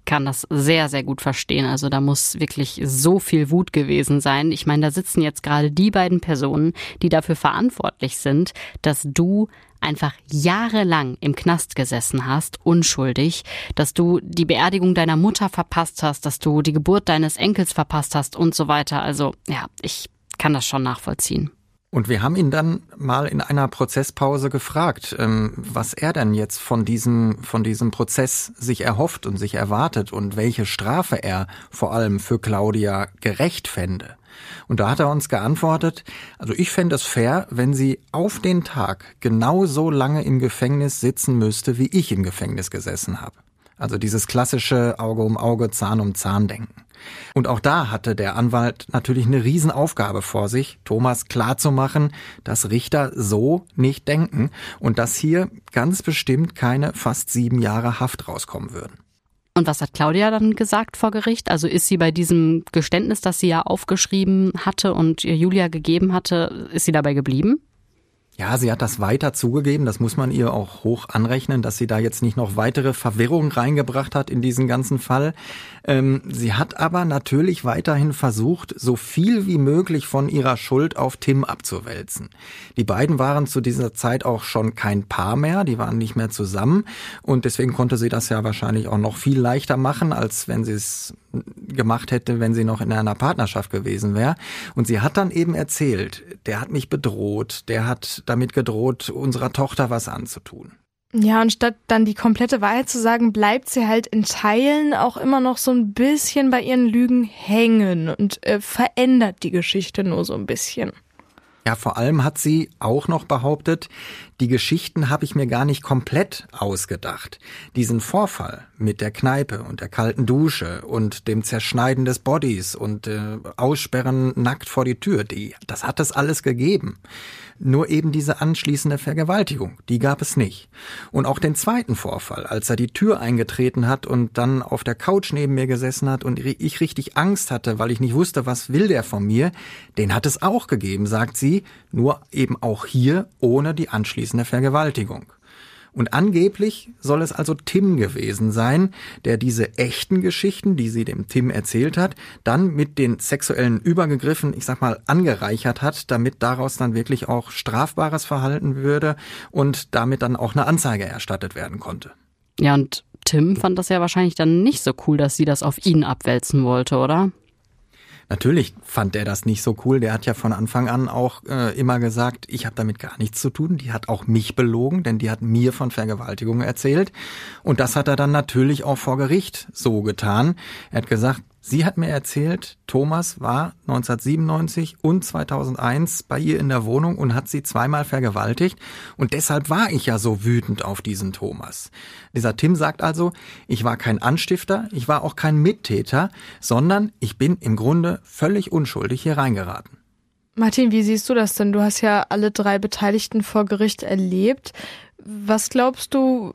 Speaker 4: kann das sehr, sehr gut verstehen. Also da muss wirklich so viel Wut gewesen sein. Ich meine, da sitzen jetzt gerade die beiden Personen, die dafür verantwortlich sind, dass du einfach jahrelang im Knast gesessen hast, unschuldig, dass du die Beerdigung deiner Mutter verpasst hast, dass du die Geburt deines Enkels verpasst hast und so weiter. Also ja, ich kann das schon nachvollziehen.
Speaker 1: Und wir haben ihn dann mal in einer Prozesspause gefragt, ähm, was er denn jetzt von diesem, von diesem Prozess sich erhofft und sich erwartet und welche Strafe er vor allem für Claudia gerecht fände. Und da hat er uns geantwortet, also ich fände es fair, wenn sie auf den Tag genauso lange im Gefängnis sitzen müsste, wie ich im Gefängnis gesessen habe. Also dieses klassische Auge um Auge, Zahn um Zahn denken. Und auch da hatte der Anwalt natürlich eine Riesenaufgabe vor sich, Thomas klarzumachen, dass Richter so nicht denken und dass hier ganz bestimmt keine fast sieben Jahre Haft rauskommen würden.
Speaker 4: Und was hat Claudia dann gesagt vor Gericht? Also ist sie bei diesem Geständnis, das sie ja aufgeschrieben hatte und ihr Julia gegeben hatte, ist sie dabei geblieben?
Speaker 1: Ja, sie hat das weiter zugegeben, das muss man ihr auch hoch anrechnen, dass sie da jetzt nicht noch weitere Verwirrung reingebracht hat in diesen ganzen Fall. Ähm, sie hat aber natürlich weiterhin versucht, so viel wie möglich von ihrer Schuld auf Tim abzuwälzen. Die beiden waren zu dieser Zeit auch schon kein Paar mehr, die waren nicht mehr zusammen und deswegen konnte sie das ja wahrscheinlich auch noch viel leichter machen, als wenn sie es gemacht hätte, wenn sie noch in einer Partnerschaft gewesen wäre. Und sie hat dann eben erzählt, der hat mich bedroht, der hat damit gedroht, unserer Tochter was anzutun.
Speaker 3: Ja, und statt dann die komplette Wahrheit zu sagen, bleibt sie halt in Teilen auch immer noch so ein bisschen bei ihren Lügen hängen und äh, verändert die Geschichte nur so ein bisschen.
Speaker 1: Ja, vor allem hat sie auch noch behauptet, die Geschichten habe ich mir gar nicht komplett ausgedacht. Diesen Vorfall mit der Kneipe und der kalten Dusche und dem Zerschneiden des Bodys und äh, Aussperren nackt vor die Tür, die, das hat es alles gegeben. Nur eben diese anschließende Vergewaltigung, die gab es nicht. Und auch den zweiten Vorfall, als er die Tür eingetreten hat und dann auf der Couch neben mir gesessen hat und ich richtig Angst hatte, weil ich nicht wusste, was will der von mir, den hat es auch gegeben, sagt sie, nur eben auch hier ohne die anschließende Vergewaltigung. Und angeblich soll es also Tim gewesen sein, der diese echten Geschichten, die sie dem Tim erzählt hat, dann mit den sexuellen Übergriffen, ich sag mal, angereichert hat, damit daraus dann wirklich auch strafbares Verhalten würde und damit dann auch eine Anzeige erstattet werden konnte.
Speaker 4: Ja, und Tim fand das ja wahrscheinlich dann nicht so cool, dass sie das auf ihn abwälzen wollte, oder?
Speaker 1: Natürlich fand er das nicht so cool. Der hat ja von Anfang an auch äh, immer gesagt, ich habe damit gar nichts zu tun. Die hat auch mich belogen, denn die hat mir von Vergewaltigung erzählt. Und das hat er dann natürlich auch vor Gericht so getan. Er hat gesagt, sie hat mir erzählt, Thomas war neunzehnhundertsiebenundneunzig und zweitausendeins bei ihr in der Wohnung und hat sie zweimal vergewaltigt. Und deshalb war ich ja so wütend auf diesen Thomas. Dieser Tim sagt also, ich war kein Anstifter, ich war auch kein Mittäter, sondern ich bin im Grunde völlig unschuldig hier reingeraten.
Speaker 3: Martin, wie siehst du das denn? Du hast ja alle drei Beteiligten vor Gericht erlebt. Was glaubst du,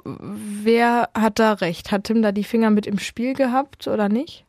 Speaker 3: wer hat da recht? Hat Tim da die Finger mit im Spiel gehabt oder nicht?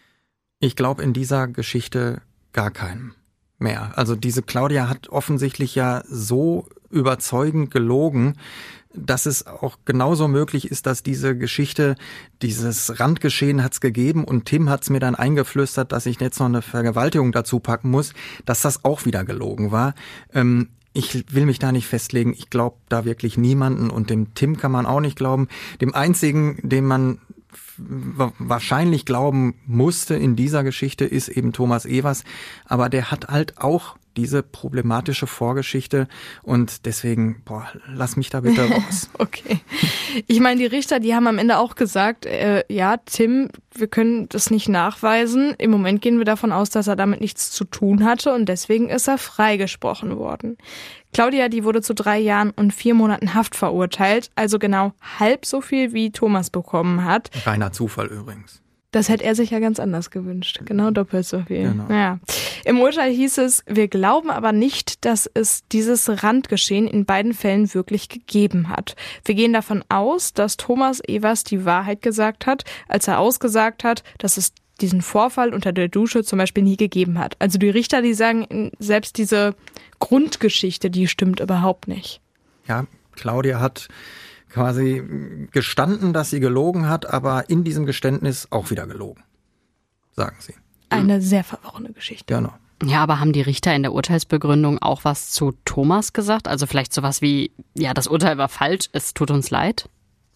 Speaker 1: Ich glaube in dieser Geschichte gar keinen mehr. Also diese Claudia hat offensichtlich ja so überzeugend gelogen, dass es auch genauso möglich ist, dass diese Geschichte, dieses Randgeschehen hat's gegeben und Tim hat's mir dann eingeflüstert, dass ich jetzt noch eine Vergewaltigung dazu packen muss, dass das auch wieder gelogen war. Ähm, Ich will mich da nicht festlegen. Ich glaube da wirklich niemanden und dem Tim kann man auch nicht glauben. Dem einzigen, dem man wahrscheinlich glauben musste in dieser Geschichte, ist eben Thomas Evers. Aber der hat halt auch diese problematische Vorgeschichte und deswegen, boah, lass mich da bitte raus.
Speaker 3: Okay. Ich meine, die Richter, die haben am Ende auch gesagt, äh, ja, Tim, wir können das nicht nachweisen. Im Moment gehen wir davon aus, dass er damit nichts zu tun hatte und deswegen ist er freigesprochen worden. Claudia, die wurde zu drei Jahren und vier Monaten Haft verurteilt, also genau halb so viel, wie Thomas bekommen hat.
Speaker 1: Reiner Zufall übrigens.
Speaker 3: Das hätte er sich ja ganz anders gewünscht. Genau doppelt so viel.
Speaker 1: Genau.
Speaker 3: Ja. Im Urteil hieß es, wir glauben aber nicht, dass es dieses Randgeschehen in beiden Fällen wirklich gegeben hat. Wir gehen davon aus, dass Thomas Evers die Wahrheit gesagt hat, als er ausgesagt hat, dass es diesen Vorfall unter der Dusche zum Beispiel nie gegeben hat. Also die Richter, die sagen, selbst diese Grundgeschichte, die stimmt überhaupt nicht.
Speaker 1: Ja, Claudia hat quasi gestanden, dass sie gelogen hat, aber in diesem Geständnis auch wieder gelogen, sagen sie.
Speaker 3: Eine sehr verworrene Geschichte.
Speaker 1: Genau.
Speaker 4: Ja, aber haben die Richter in der Urteilsbegründung auch was zu Thomas gesagt? Also vielleicht sowas wie, ja, das Urteil war falsch, es tut uns leid?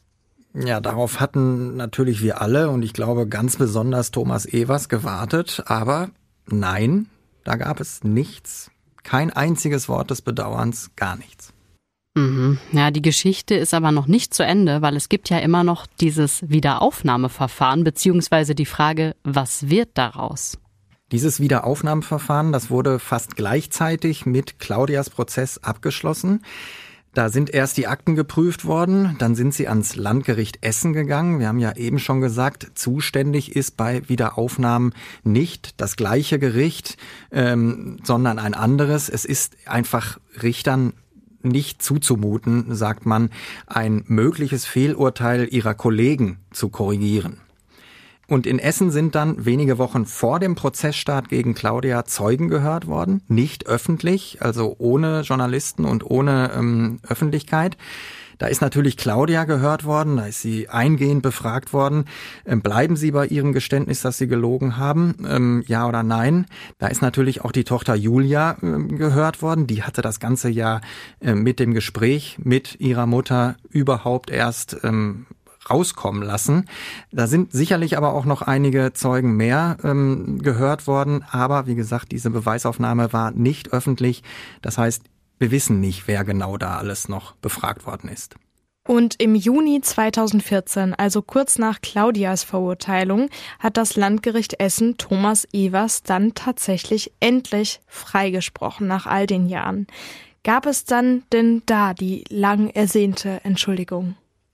Speaker 1: Ja, darauf hatten natürlich wir alle und ich glaube ganz besonders Thomas Evers gewartet, aber nein, da gab es nichts, kein einziges Wort des Bedauerns, gar nichts.
Speaker 4: Mhm. Ja, die Geschichte ist aber noch nicht zu Ende, weil es gibt ja immer noch dieses Wiederaufnahmeverfahren, beziehungsweise die Frage, was wird daraus?
Speaker 1: Dieses Wiederaufnahmeverfahren, das wurde fast gleichzeitig mit Claudias Prozess abgeschlossen. Da sind erst die Akten geprüft worden, dann sind sie ans Landgericht Essen gegangen. Wir haben ja eben schon gesagt, zuständig ist bei Wiederaufnahmen nicht das gleiche Gericht, ähm, sondern ein anderes. Es ist einfach Richtern nicht zuzumuten, sagt man, ein mögliches Fehlurteil ihrer Kollegen zu korrigieren. Und in Essen sind dann wenige Wochen vor dem Prozessstart gegen Claudia Zeugen gehört worden, nicht öffentlich, also ohne Journalisten und ohne ähm, Öffentlichkeit. Da ist natürlich Claudia gehört worden, da ist sie eingehend befragt worden. Ähm, bleiben Sie bei Ihrem Geständnis, dass Sie gelogen haben? Ähm, ja oder nein? Da ist natürlich auch die Tochter Julia ähm, gehört worden. Die hatte das ganze Jahr äh, mit dem Gespräch mit ihrer Mutter überhaupt erst ähm, rauskommen lassen. Da sind sicherlich aber auch noch einige Zeugen mehr ähm, gehört worden. Aber wie gesagt, diese Beweisaufnahme war nicht öffentlich. Das heißt, wir wissen nicht, wer genau da alles noch befragt worden ist.
Speaker 3: Und im Juni zweitausendvierzehn, also kurz nach Claudias Verurteilung, hat das Landgericht Essen Thomas Evers dann tatsächlich endlich freigesprochen nach all den Jahren. Gab es dann denn da die lang ersehnte Entschuldigung?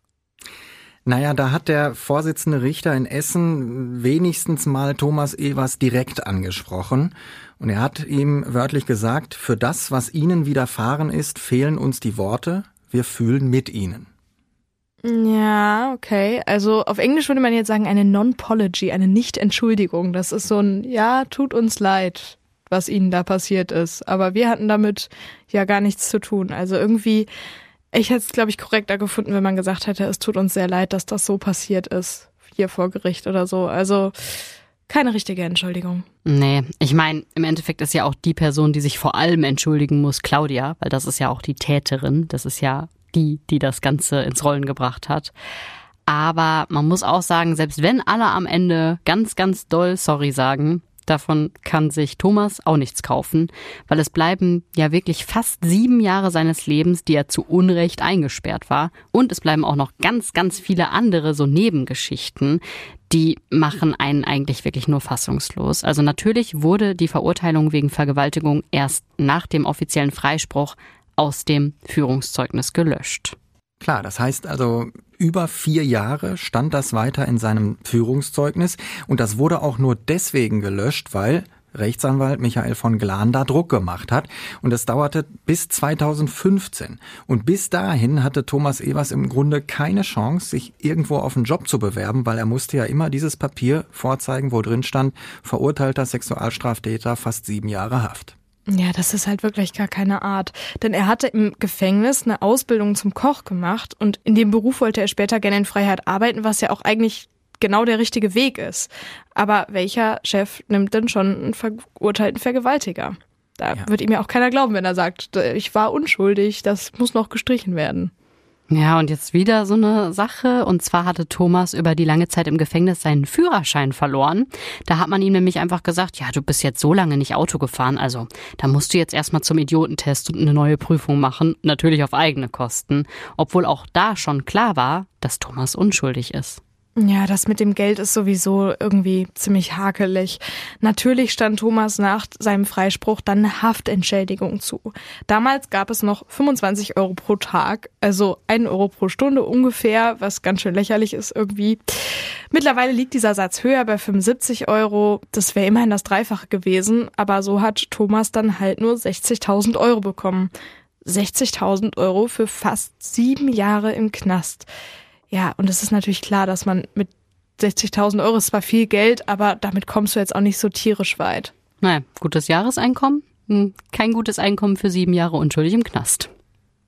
Speaker 1: Naja, da hat der Vorsitzende Richter in Essen wenigstens mal Thomas Evers direkt angesprochen. Und er hat ihm wörtlich gesagt, für das, was Ihnen widerfahren ist, fehlen uns die Worte. Wir fühlen mit Ihnen.
Speaker 3: Ja, okay. Also auf Englisch würde man jetzt sagen, eine Non-Pology, eine Nicht-Entschuldigung. Das ist so ein, ja, tut uns leid, was Ihnen da passiert ist. Aber wir hatten damit ja gar nichts zu tun. Also irgendwie... Ich hätte es, glaube ich, korrekter gefunden, wenn man gesagt hätte, es tut uns sehr leid, dass das so passiert ist, hier vor Gericht oder so. Also keine richtige Entschuldigung.
Speaker 4: Nee, ich meine, im Endeffekt ist ja auch die Person, die sich vor allem entschuldigen muss, Claudia, weil das ist ja auch die Täterin. Das ist ja die, die das Ganze ins Rollen gebracht hat. Aber man muss auch sagen, selbst wenn alle am Ende ganz, ganz doll sorry sagen, davon kann sich Thomas auch nichts kaufen, weil es bleiben ja wirklich fast sieben Jahre seines Lebens, die er zu Unrecht eingesperrt war. Und es bleiben auch noch ganz, ganz viele andere so Nebengeschichten, die machen einen eigentlich wirklich nur fassungslos. Also natürlich wurde die Verurteilung wegen Vergewaltigung erst nach dem offiziellen Freispruch aus dem Führungszeugnis gelöscht.
Speaker 1: Klar, das heißt also, über vier Jahre stand das weiter in seinem Führungszeugnis und das wurde auch nur deswegen gelöscht, weil Rechtsanwalt Michael von Glan da Druck gemacht hat und es dauerte bis zweitausendfünfzehn. Und bis dahin hatte Thomas Evers im Grunde keine Chance, sich irgendwo auf einen Job zu bewerben, weil er musste ja immer dieses Papier vorzeigen, wo drin stand, verurteilter Sexualstraftäter, fast sieben Jahre Haft.
Speaker 3: Ja, das ist halt wirklich gar keine Art. Denn er hatte im Gefängnis eine Ausbildung zum Koch gemacht und in dem Beruf wollte er später gerne in Freiheit arbeiten, was ja auch eigentlich genau der richtige Weg ist. Aber welcher Chef nimmt denn schon einen verurteilten Vergewaltiger? Da ja. wird ihm ja auch keiner glauben, wenn er sagt, ich war unschuldig, das muss noch gestrichen werden.
Speaker 4: Ja, und jetzt wieder so eine Sache. Und zwar hatte Thomas über die lange Zeit im Gefängnis seinen Führerschein verloren. Da hat man ihm nämlich einfach gesagt, ja, du bist jetzt so lange nicht Auto gefahren, also da musst du jetzt erstmal zum Idiotentest und eine neue Prüfung machen. Natürlich auf eigene Kosten. Obwohl auch da schon klar war, dass Thomas unschuldig ist.
Speaker 3: Ja, das mit dem Geld ist sowieso irgendwie ziemlich hakelig. Natürlich stand Thomas nach seinem Freispruch dann eine Haftentschädigung zu. Damals gab es noch fünfundzwanzig Euro pro Tag, also ein Euro pro Stunde ungefähr, was ganz schön lächerlich ist irgendwie. Mittlerweile liegt dieser Satz höher bei fünfundsiebzig Euro. Das wäre immerhin das Dreifache gewesen, aber so hat Thomas dann halt nur sechzigtausend Euro bekommen. sechzigtausend Euro für fast sieben Jahre im Knast. Ja, und es ist natürlich klar, dass man mit sechzigtausend Euro ist zwar viel Geld, aber damit kommst du jetzt auch nicht so tierisch weit.
Speaker 4: Naja, gutes Jahreseinkommen, kein gutes Einkommen für sieben Jahre unschuldig im Knast.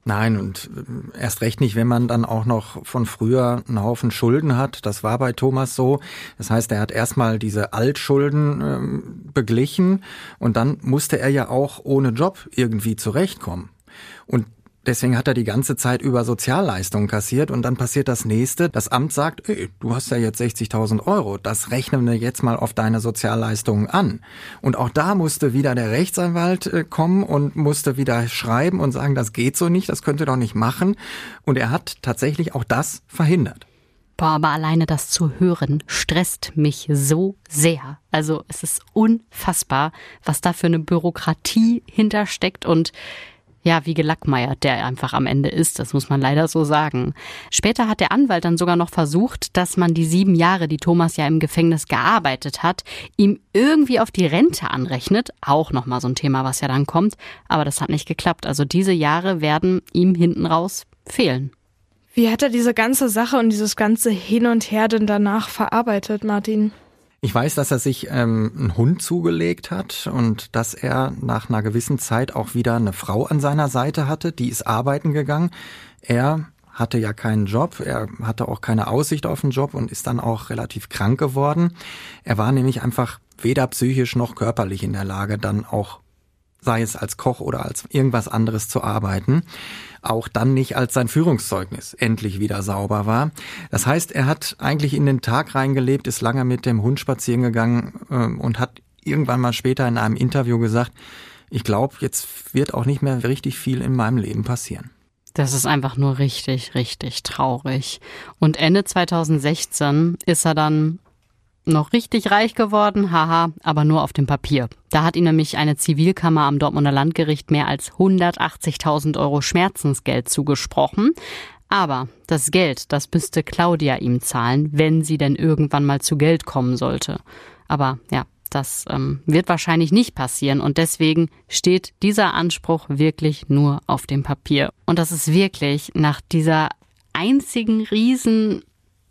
Speaker 1: Nein, und erst recht nicht, wenn man dann auch noch von früher einen Haufen Schulden hat. Das war bei Thomas so. Das heißt, er hat erstmal diese Altschulden ähm, beglichen und dann musste er ja auch ohne Job irgendwie zurechtkommen. Und deswegen hat er die ganze Zeit über Sozialleistungen kassiert und dann passiert das Nächste. Das Amt sagt, ey, du hast ja jetzt sechzigtausend Euro, das rechnen wir jetzt mal auf deine Sozialleistungen an. Und auch da musste wieder der Rechtsanwalt äh, kommen und musste wieder schreiben und sagen, das geht so nicht, das könnt ihr doch nicht machen. Und er hat tatsächlich auch das verhindert.
Speaker 4: Boah, aber alleine das zu hören stresst mich so sehr. Also es ist unfassbar, was da für eine Bürokratie hintersteckt und ja, wie gelackmeiert der einfach am Ende ist, das muss man leider so sagen. Später hat der Anwalt dann sogar noch versucht, dass man die sieben Jahre, die Thomas ja im Gefängnis gearbeitet hat, ihm irgendwie auf die Rente anrechnet. Auch nochmal so ein Thema, was ja dann kommt. Aber das hat nicht geklappt. Also diese Jahre werden ihm hinten raus fehlen.
Speaker 3: Wie hat er diese ganze Sache und dieses ganze Hin und Her denn danach verarbeitet, Martin?
Speaker 1: Ich weiß, dass er sich ähm, einen Hund zugelegt hat und dass er nach einer gewissen Zeit auch wieder eine Frau an seiner Seite hatte, die ist arbeiten gegangen. Er hatte ja keinen Job, er hatte auch keine Aussicht auf einen Job und ist dann auch relativ krank geworden. Er war nämlich einfach weder psychisch noch körperlich in der Lage, dann auch, sei es als Koch oder als irgendwas anderes zu arbeiten. Auch dann nicht, als sein Führungszeugnis endlich wieder sauber war. Das heißt, er hat eigentlich in den Tag reingelebt, ist lange mit dem Hund spazieren gegangen äh, und hat irgendwann mal später in einem Interview gesagt, ich glaube, jetzt wird auch nicht mehr richtig viel in meinem Leben passieren.
Speaker 4: Das ist einfach nur richtig, richtig traurig. Und Ende zweitausendsechzehn ist er dann noch richtig reich geworden, haha, aber nur auf dem Papier. Da hat ihm nämlich eine Zivilkammer am Dortmunder Landgericht mehr als hundertachtzigtausend Euro Schmerzensgeld zugesprochen. Aber das Geld, das müsste Claudia ihm zahlen, wenn sie denn irgendwann mal zu Geld kommen sollte. Aber ja, das ähm, wird wahrscheinlich nicht passieren und deswegen steht dieser Anspruch wirklich nur auf dem Papier. Und das ist wirklich nach dieser einzigen riesen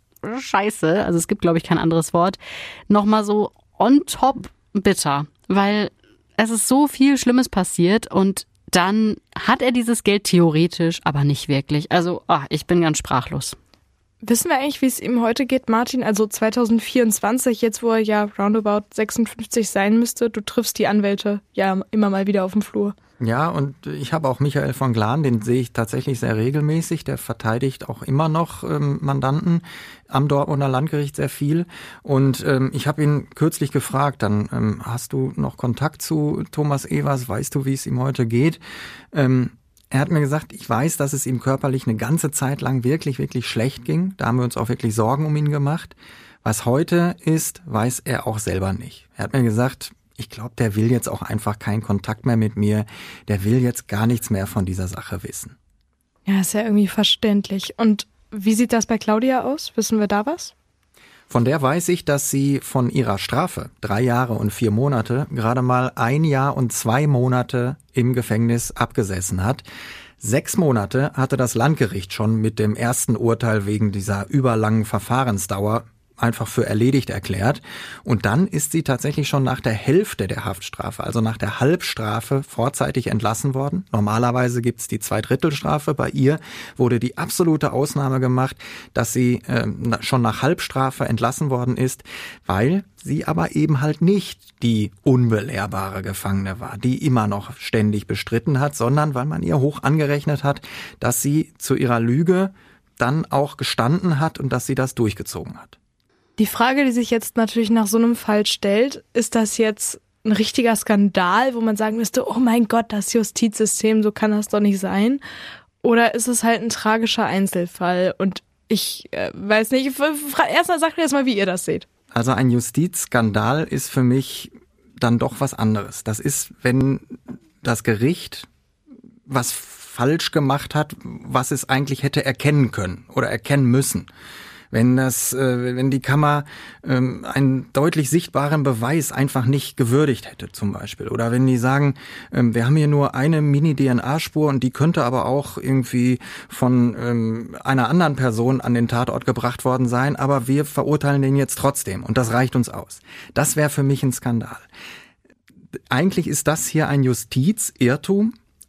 Speaker 4: Scheiße, also es gibt, glaube ich, kein anderes Wort, nochmal so on top bitter, weil es ist so viel Schlimmes passiert und dann hat er dieses Geld theoretisch, aber nicht wirklich. Also, oh, ich bin ganz sprachlos.
Speaker 3: Wissen wir eigentlich, wie es ihm heute geht, Martin? Also zweitausendvierundzwanzig, jetzt wo er ja roundabout sechsundfünfzig sein müsste, du triffst die Anwälte ja immer mal wieder auf dem Flur.
Speaker 1: Ja, und ich habe auch Michael von Glan, den sehe ich tatsächlich sehr regelmäßig. Der verteidigt auch immer noch ähm, Mandanten am Dortmunder Landgericht sehr viel. Und ähm, ich habe ihn kürzlich gefragt, dann ähm, hast du noch Kontakt zu Thomas Evers? Weißt du, wie es ihm heute geht? Ähm, er hat mir gesagt, ich weiß, dass es ihm körperlich eine ganze Zeit lang wirklich, wirklich schlecht ging. Da haben wir uns auch wirklich Sorgen um ihn gemacht. Was heute ist, weiß er auch selber nicht. Er hat mir gesagt, ich glaube, der will jetzt auch einfach keinen Kontakt mehr mit mir. Der will jetzt gar nichts mehr von dieser Sache wissen.
Speaker 3: Ja, ist ja irgendwie verständlich. Und wie sieht das bei Claudia aus? Wissen wir da was?
Speaker 1: Von der weiß ich, dass sie von ihrer Strafe, drei Jahre und vier Monate, gerade mal ein Jahr und zwei Monate im Gefängnis abgesessen hat. Sechs Monate hatte das Landgericht schon mit dem ersten Urteil wegen dieser überlangen Verfahrensdauer einfach für erledigt erklärt. Und dann ist sie tatsächlich schon nach der Hälfte der Haftstrafe, also nach der Halbstrafe, vorzeitig entlassen worden. Normalerweise gibt's die Zweidrittelstrafe. Bei ihr wurde die absolute Ausnahme gemacht, dass sie äh, schon nach Halbstrafe entlassen worden ist, weil sie aber eben halt nicht die unbelehrbare Gefangene war, die immer noch ständig bestritten hat, sondern weil man ihr hoch angerechnet hat, dass sie zu ihrer Lüge dann auch gestanden hat und dass sie das durchgezogen hat.
Speaker 3: Die Frage, die sich jetzt natürlich nach so einem Fall stellt, ist das jetzt ein richtiger Skandal, wo man sagen müsste, oh mein Gott, das Justizsystem, so kann das doch nicht sein? Oder ist es halt ein tragischer Einzelfall? Und ich äh, weiß nicht, erstmal sagt mir jetzt mal, wie ihr das seht.
Speaker 1: Also ein Justizskandal ist für mich dann doch was anderes. Das ist, wenn das Gericht was falsch gemacht hat, was es eigentlich hätte erkennen können oder erkennen müssen. Wenn das, äh, wenn die Kammer ähm, einen deutlich sichtbaren Beweis einfach nicht gewürdigt hätte, zum Beispiel, oder wenn die sagen, ähm, wir haben hier nur eine Mini-D N A-Spur und die könnte aber auch irgendwie von ähm, einer anderen Person an den Tatort gebracht worden sein, aber wir verurteilen den jetzt trotzdem und das reicht uns aus. Das wäre für mich ein Skandal. Eigentlich ist das hier ein Justizirrtum,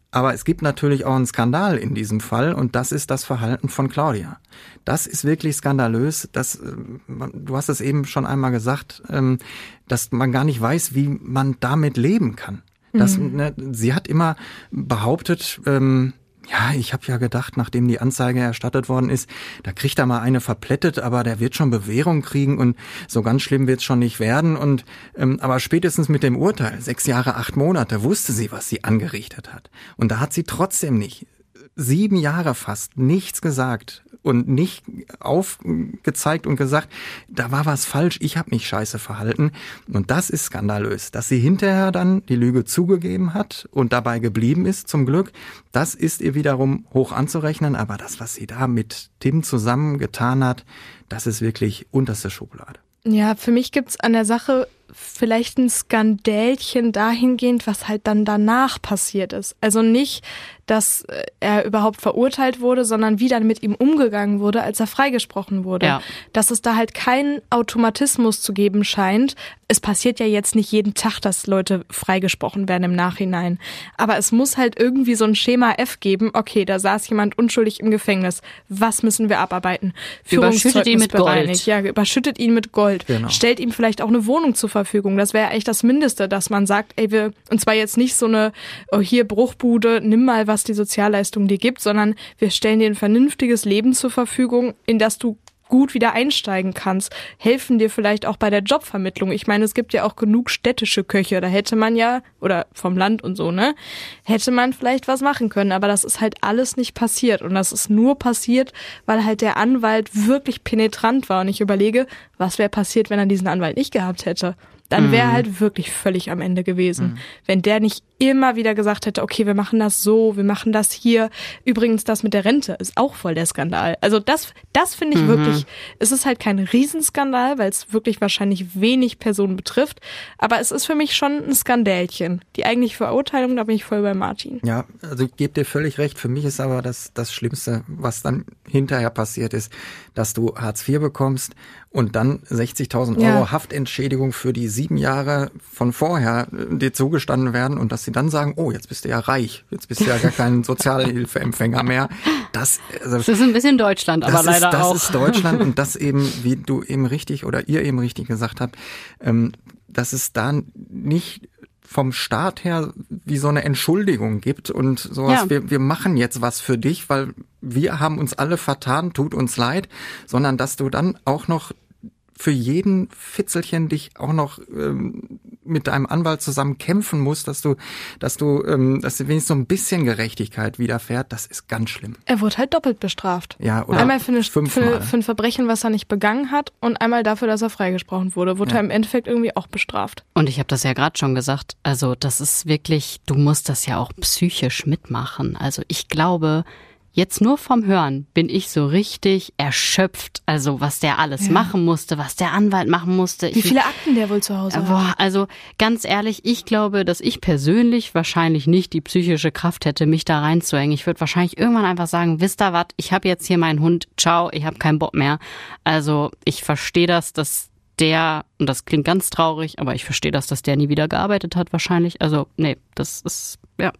Speaker 1: Aber es gibt natürlich auch einen Skandal in diesem Fall und das ist das Verhalten von Claudia. Das ist wirklich skandalös. Das, du hast es eben schon einmal gesagt, dass man gar nicht weiß, wie man damit leben kann. Das, mhm. ne, sie hat immer behauptet, ähm, ja, ich habe ja gedacht, nachdem die Anzeige erstattet worden ist, da kriegt er mal eine verplättet, aber der wird schon Bewährung kriegen und so ganz schlimm wird's schon nicht werden. Und ähm, aber spätestens mit dem Urteil, sechs Jahre, acht Monate, wusste sie, was sie angerichtet hat. Und da hat sie trotzdem nicht, sieben Jahre fast, nichts gesagt und nicht aufgezeigt und gesagt, da war was falsch, ich habe mich scheiße verhalten. Und das ist skandalös. Dass sie hinterher dann die Lüge zugegeben hat und dabei geblieben ist, zum Glück, das ist ihr wiederum hoch anzurechnen. Aber das, was sie da mit Tim zusammen getan hat, das ist wirklich unterste Schublade.
Speaker 3: Ja, für mich gibt's an der Sache vielleicht ein Skandälchen dahingehend, was halt dann danach passiert ist. Also nicht, dass er überhaupt verurteilt wurde, sondern wie dann mit ihm umgegangen wurde, als er freigesprochen wurde. Ja. Dass es da halt keinen Automatismus zu geben scheint. Es passiert ja jetzt nicht jeden Tag, dass Leute freigesprochen werden im Nachhinein. Aber es muss halt irgendwie so ein Schema F geben. Okay, da saß jemand unschuldig im Gefängnis. Was müssen wir abarbeiten?
Speaker 4: Überschüttet ihn mit Gold.
Speaker 3: Ja, überschüttet ihn mit Gold. Genau. Stellt ihm vielleicht auch eine Wohnung zur Verfügung. Das wäre eigentlich das Mindeste, dass man sagt, ey, wir, und zwar jetzt nicht so eine, oh, hier Bruchbude, nimm mal, was die Sozialleistung dir gibt, sondern wir stellen dir ein vernünftiges Leben zur Verfügung, in das du gut wieder einsteigen kannst, helfen dir vielleicht auch bei der Jobvermittlung. Ich meine, es gibt ja auch genug städtische Köche, da hätte man ja, oder vom Land und so, ne, hätte man vielleicht was machen können, aber das ist halt alles nicht passiert und das ist nur passiert, weil halt der Anwalt wirklich penetrant war und ich überlege, was wäre passiert, wenn er diesen Anwalt nicht gehabt hätte. Dann wäre er halt wirklich völlig am Ende gewesen. Mhm. Wenn der nicht immer wieder gesagt hätte, okay, wir machen das so, wir machen das hier. Übrigens, das mit der Rente ist auch voll der Skandal. Also das, das finde ich mhm. wirklich, es ist halt kein Riesenskandal, weil es wirklich wahrscheinlich wenig Personen betrifft. Aber es ist für mich schon ein Skandälchen. Die eigentliche Verurteilung, da bin ich voll bei Martin.
Speaker 1: Ja, also ich gebe dir völlig recht. Für mich ist aber das, das Schlimmste, was dann hinterher passiert ist, dass du Hartz vier bekommst und dann sechzigtausend Euro ja. Haftentschädigung für die sieben Jahre von vorher dir zugestanden werden und dass sie dann sagen, oh, jetzt bist du ja reich, jetzt bist du ja gar kein Sozialhilfeempfänger mehr. Das, also,
Speaker 4: das ist ein bisschen Deutschland, aber leider
Speaker 1: ist, das
Speaker 4: auch.
Speaker 1: Das ist Deutschland und das eben, wie du eben richtig oder ihr eben richtig gesagt habt, ähm, dass es da nicht vom Staat her wie so eine Entschuldigung gibt und sowas, ja. wir, wir machen jetzt was für dich, weil wir haben uns alle vertan, tut uns leid, sondern dass du dann auch noch für jeden Fitzelchen dich auch noch ähm, mit deinem Anwalt zusammen kämpfen musst, dass du, dass du, ähm, dass dir wenigstens so ein bisschen Gerechtigkeit widerfährt, das ist ganz schlimm.
Speaker 3: Er wurde halt doppelt bestraft.
Speaker 1: Ja, oder
Speaker 3: einmal für, eine, für, für ein Verbrechen, was er nicht begangen hat und einmal dafür, dass er freigesprochen wurde, wurde ja. er im Endeffekt irgendwie auch bestraft.
Speaker 4: Und ich habe das ja gerade schon gesagt, also das ist wirklich, du musst das ja auch psychisch mitmachen. Also ich glaube, jetzt nur vom Hören bin ich so richtig erschöpft, also was der alles ja. machen musste, was der Anwalt machen musste.
Speaker 3: Wie ich, viele Akten der wohl zu Hause
Speaker 4: boah, hat. Also ganz ehrlich, ich glaube, dass ich persönlich wahrscheinlich nicht die psychische Kraft hätte, mich da reinzuhängen. Ich würde wahrscheinlich irgendwann einfach sagen, wisst ihr was, ich habe jetzt hier meinen Hund, ciao, ich habe keinen Bock mehr. Also ich verstehe das, dass der, und das klingt ganz traurig, aber ich verstehe das, dass der nie wieder gearbeitet hat wahrscheinlich. Also nee, das ist, ja...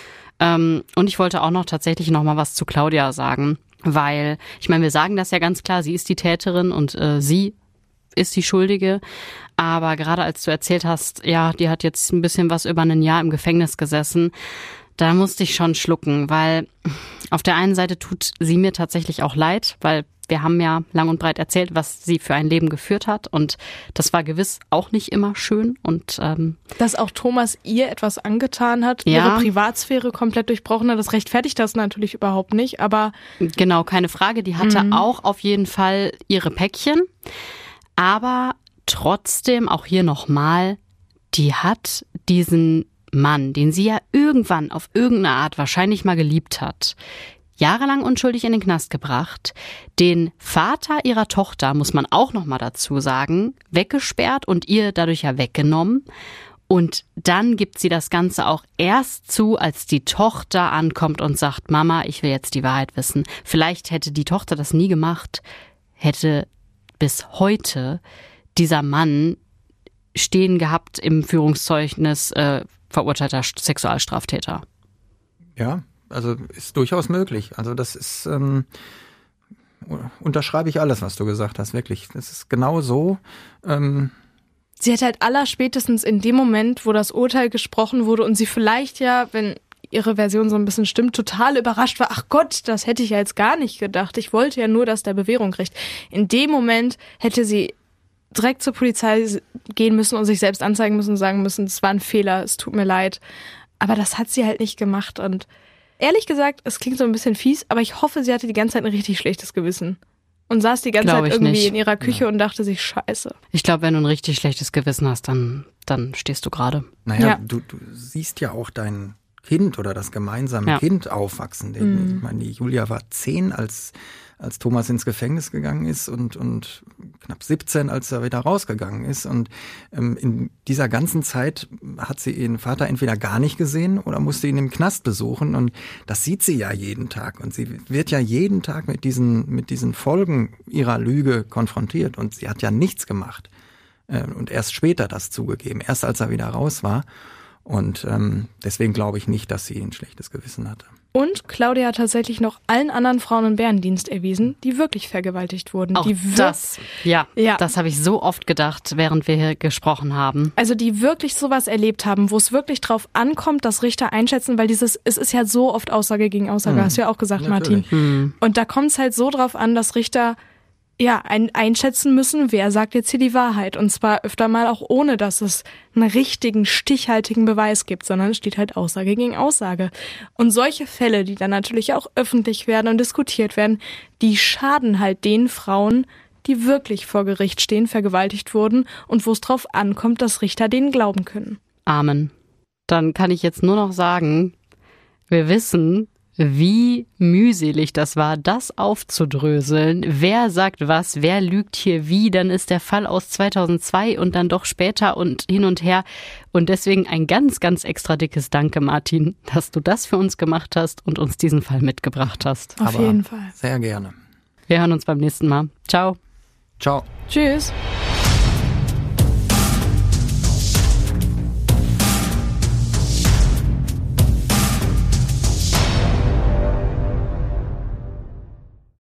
Speaker 4: Ähm, und ich wollte auch noch tatsächlich noch mal was zu Claudia sagen, weil, ich meine, wir sagen das ja ganz klar, sie ist die Täterin und äh, sie ist die Schuldige, aber gerade als du erzählt hast, ja, die hat jetzt ein bisschen was über ein Jahr im Gefängnis gesessen, da musste ich schon schlucken, weil auf der einen Seite tut sie mir tatsächlich auch leid, weil wir haben ja lang und breit erzählt, was sie für ein Leben geführt hat und das war gewiss auch nicht immer schön. Und ähm,
Speaker 3: dass auch Thomas ihr etwas angetan hat,
Speaker 4: ja,
Speaker 3: ihre Privatsphäre komplett durchbrochen hat, das rechtfertigt das natürlich überhaupt nicht, aber...
Speaker 4: Genau, keine Frage, die hatte mhm. auch auf jeden Fall ihre Päckchen, aber trotzdem, auch hier nochmal, die hat diesen Mann, den sie ja irgendwann auf irgendeine Art wahrscheinlich mal geliebt hat, jahrelang unschuldig in den Knast gebracht, den Vater ihrer Tochter, muss man auch noch mal dazu sagen, weggesperrt und ihr dadurch ja weggenommen. Und dann gibt sie das Ganze auch erst zu, als die Tochter ankommt und sagt, Mama, ich will jetzt die Wahrheit wissen. Vielleicht hätte die Tochter das nie gemacht, hätte bis heute dieser Mann stehen gehabt im Führungszeugnis äh, verurteilter Sexualstraftäter.
Speaker 1: Ja, also ist durchaus möglich. Also das ist, ähm, unterschreibe ich alles, was du gesagt hast, wirklich. Das ist genau so. Ähm,
Speaker 3: sie hat halt allerspätestens in dem Moment, wo das Urteil gesprochen wurde und sie vielleicht ja, wenn ihre Version so ein bisschen stimmt, total überrascht war. Ach Gott, das hätte ich ja jetzt gar nicht gedacht. Ich wollte ja nur, dass der Bewährung kriegt. In dem Moment hätte sie direkt zur Polizei gehen müssen und sich selbst anzeigen müssen und sagen müssen, es war ein Fehler, es tut mir leid. Aber das hat sie halt nicht gemacht und ehrlich gesagt, es klingt so ein bisschen fies, aber ich hoffe, sie hatte die ganze Zeit ein richtig schlechtes Gewissen und saß die ganze
Speaker 4: Glaub
Speaker 3: Zeit
Speaker 4: ich
Speaker 3: irgendwie
Speaker 4: nicht.
Speaker 3: in ihrer Küche
Speaker 1: Ja.
Speaker 3: und dachte sich, scheiße.
Speaker 4: Ich glaube, wenn du ein richtig schlechtes Gewissen hast, dann, dann stehst du gerade.
Speaker 1: naja,
Speaker 3: Ja.
Speaker 1: du, du siehst ja auch dein Kind oder das gemeinsame
Speaker 4: Ja.
Speaker 1: Kind aufwachsen.
Speaker 3: Mhm.
Speaker 1: Ich meine, die Julia war zehn, als, als Thomas ins Gefängnis gegangen ist und, und knapp siebzehn, als er wieder rausgegangen ist. Und ähm, in dieser ganzen Zeit hat sie ihren Vater entweder gar nicht gesehen oder musste ihn im Knast besuchen. Und das sieht sie ja jeden Tag. Und sie wird ja jeden Tag mit diesen, mit diesen Folgen ihrer Lüge konfrontiert. Und sie hat ja nichts gemacht. Äh, und erst später das zugegeben, erst als er wieder raus war. Und ähm, deswegen glaube ich nicht, dass sie ein schlechtes Gewissen hatte.
Speaker 3: Und Claudia hat tatsächlich noch allen anderen Frauen einen Bärendienst erwiesen, die wirklich vergewaltigt wurden.
Speaker 4: Auch
Speaker 3: die wir-
Speaker 4: das, ja,
Speaker 3: Ja.
Speaker 4: das habe ich so oft gedacht, während wir hier gesprochen haben.
Speaker 3: Also die wirklich sowas erlebt haben, wo es wirklich drauf ankommt, dass Richter einschätzen, weil dieses, es ist ja so oft Aussage gegen Aussage,
Speaker 1: Hm.
Speaker 3: hast du ja auch gesagt,
Speaker 1: Natürlich.
Speaker 3: Martin. Und da kommt es halt so drauf an, dass Richter ja ein, einschätzen müssen, wer sagt jetzt hier die Wahrheit. Und zwar öfter mal auch ohne, dass es einen richtigen, stichhaltigen Beweis gibt, sondern es steht halt Aussage gegen Aussage. Und solche Fälle, die dann natürlich auch öffentlich werden und diskutiert werden, die schaden halt den Frauen, die wirklich vor Gericht stehen, vergewaltigt wurden und wo es drauf ankommt, dass Richter denen glauben können.
Speaker 4: Amen. Dann kann ich jetzt nur noch sagen, wir wissen, wie mühselig das war, das aufzudröseln. Wer sagt was, wer lügt hier wie, dann ist der Fall aus zweitausendzwei und dann doch später und hin und her. Und deswegen ein ganz, ganz extra dickes Danke, Martin, dass du das für uns gemacht hast und uns diesen Fall mitgebracht hast.
Speaker 3: Auf
Speaker 1: Aber
Speaker 3: jeden Fall.
Speaker 1: Sehr gerne.
Speaker 4: Wir hören uns beim nächsten Mal. Ciao.
Speaker 1: Ciao.
Speaker 3: Tschüss.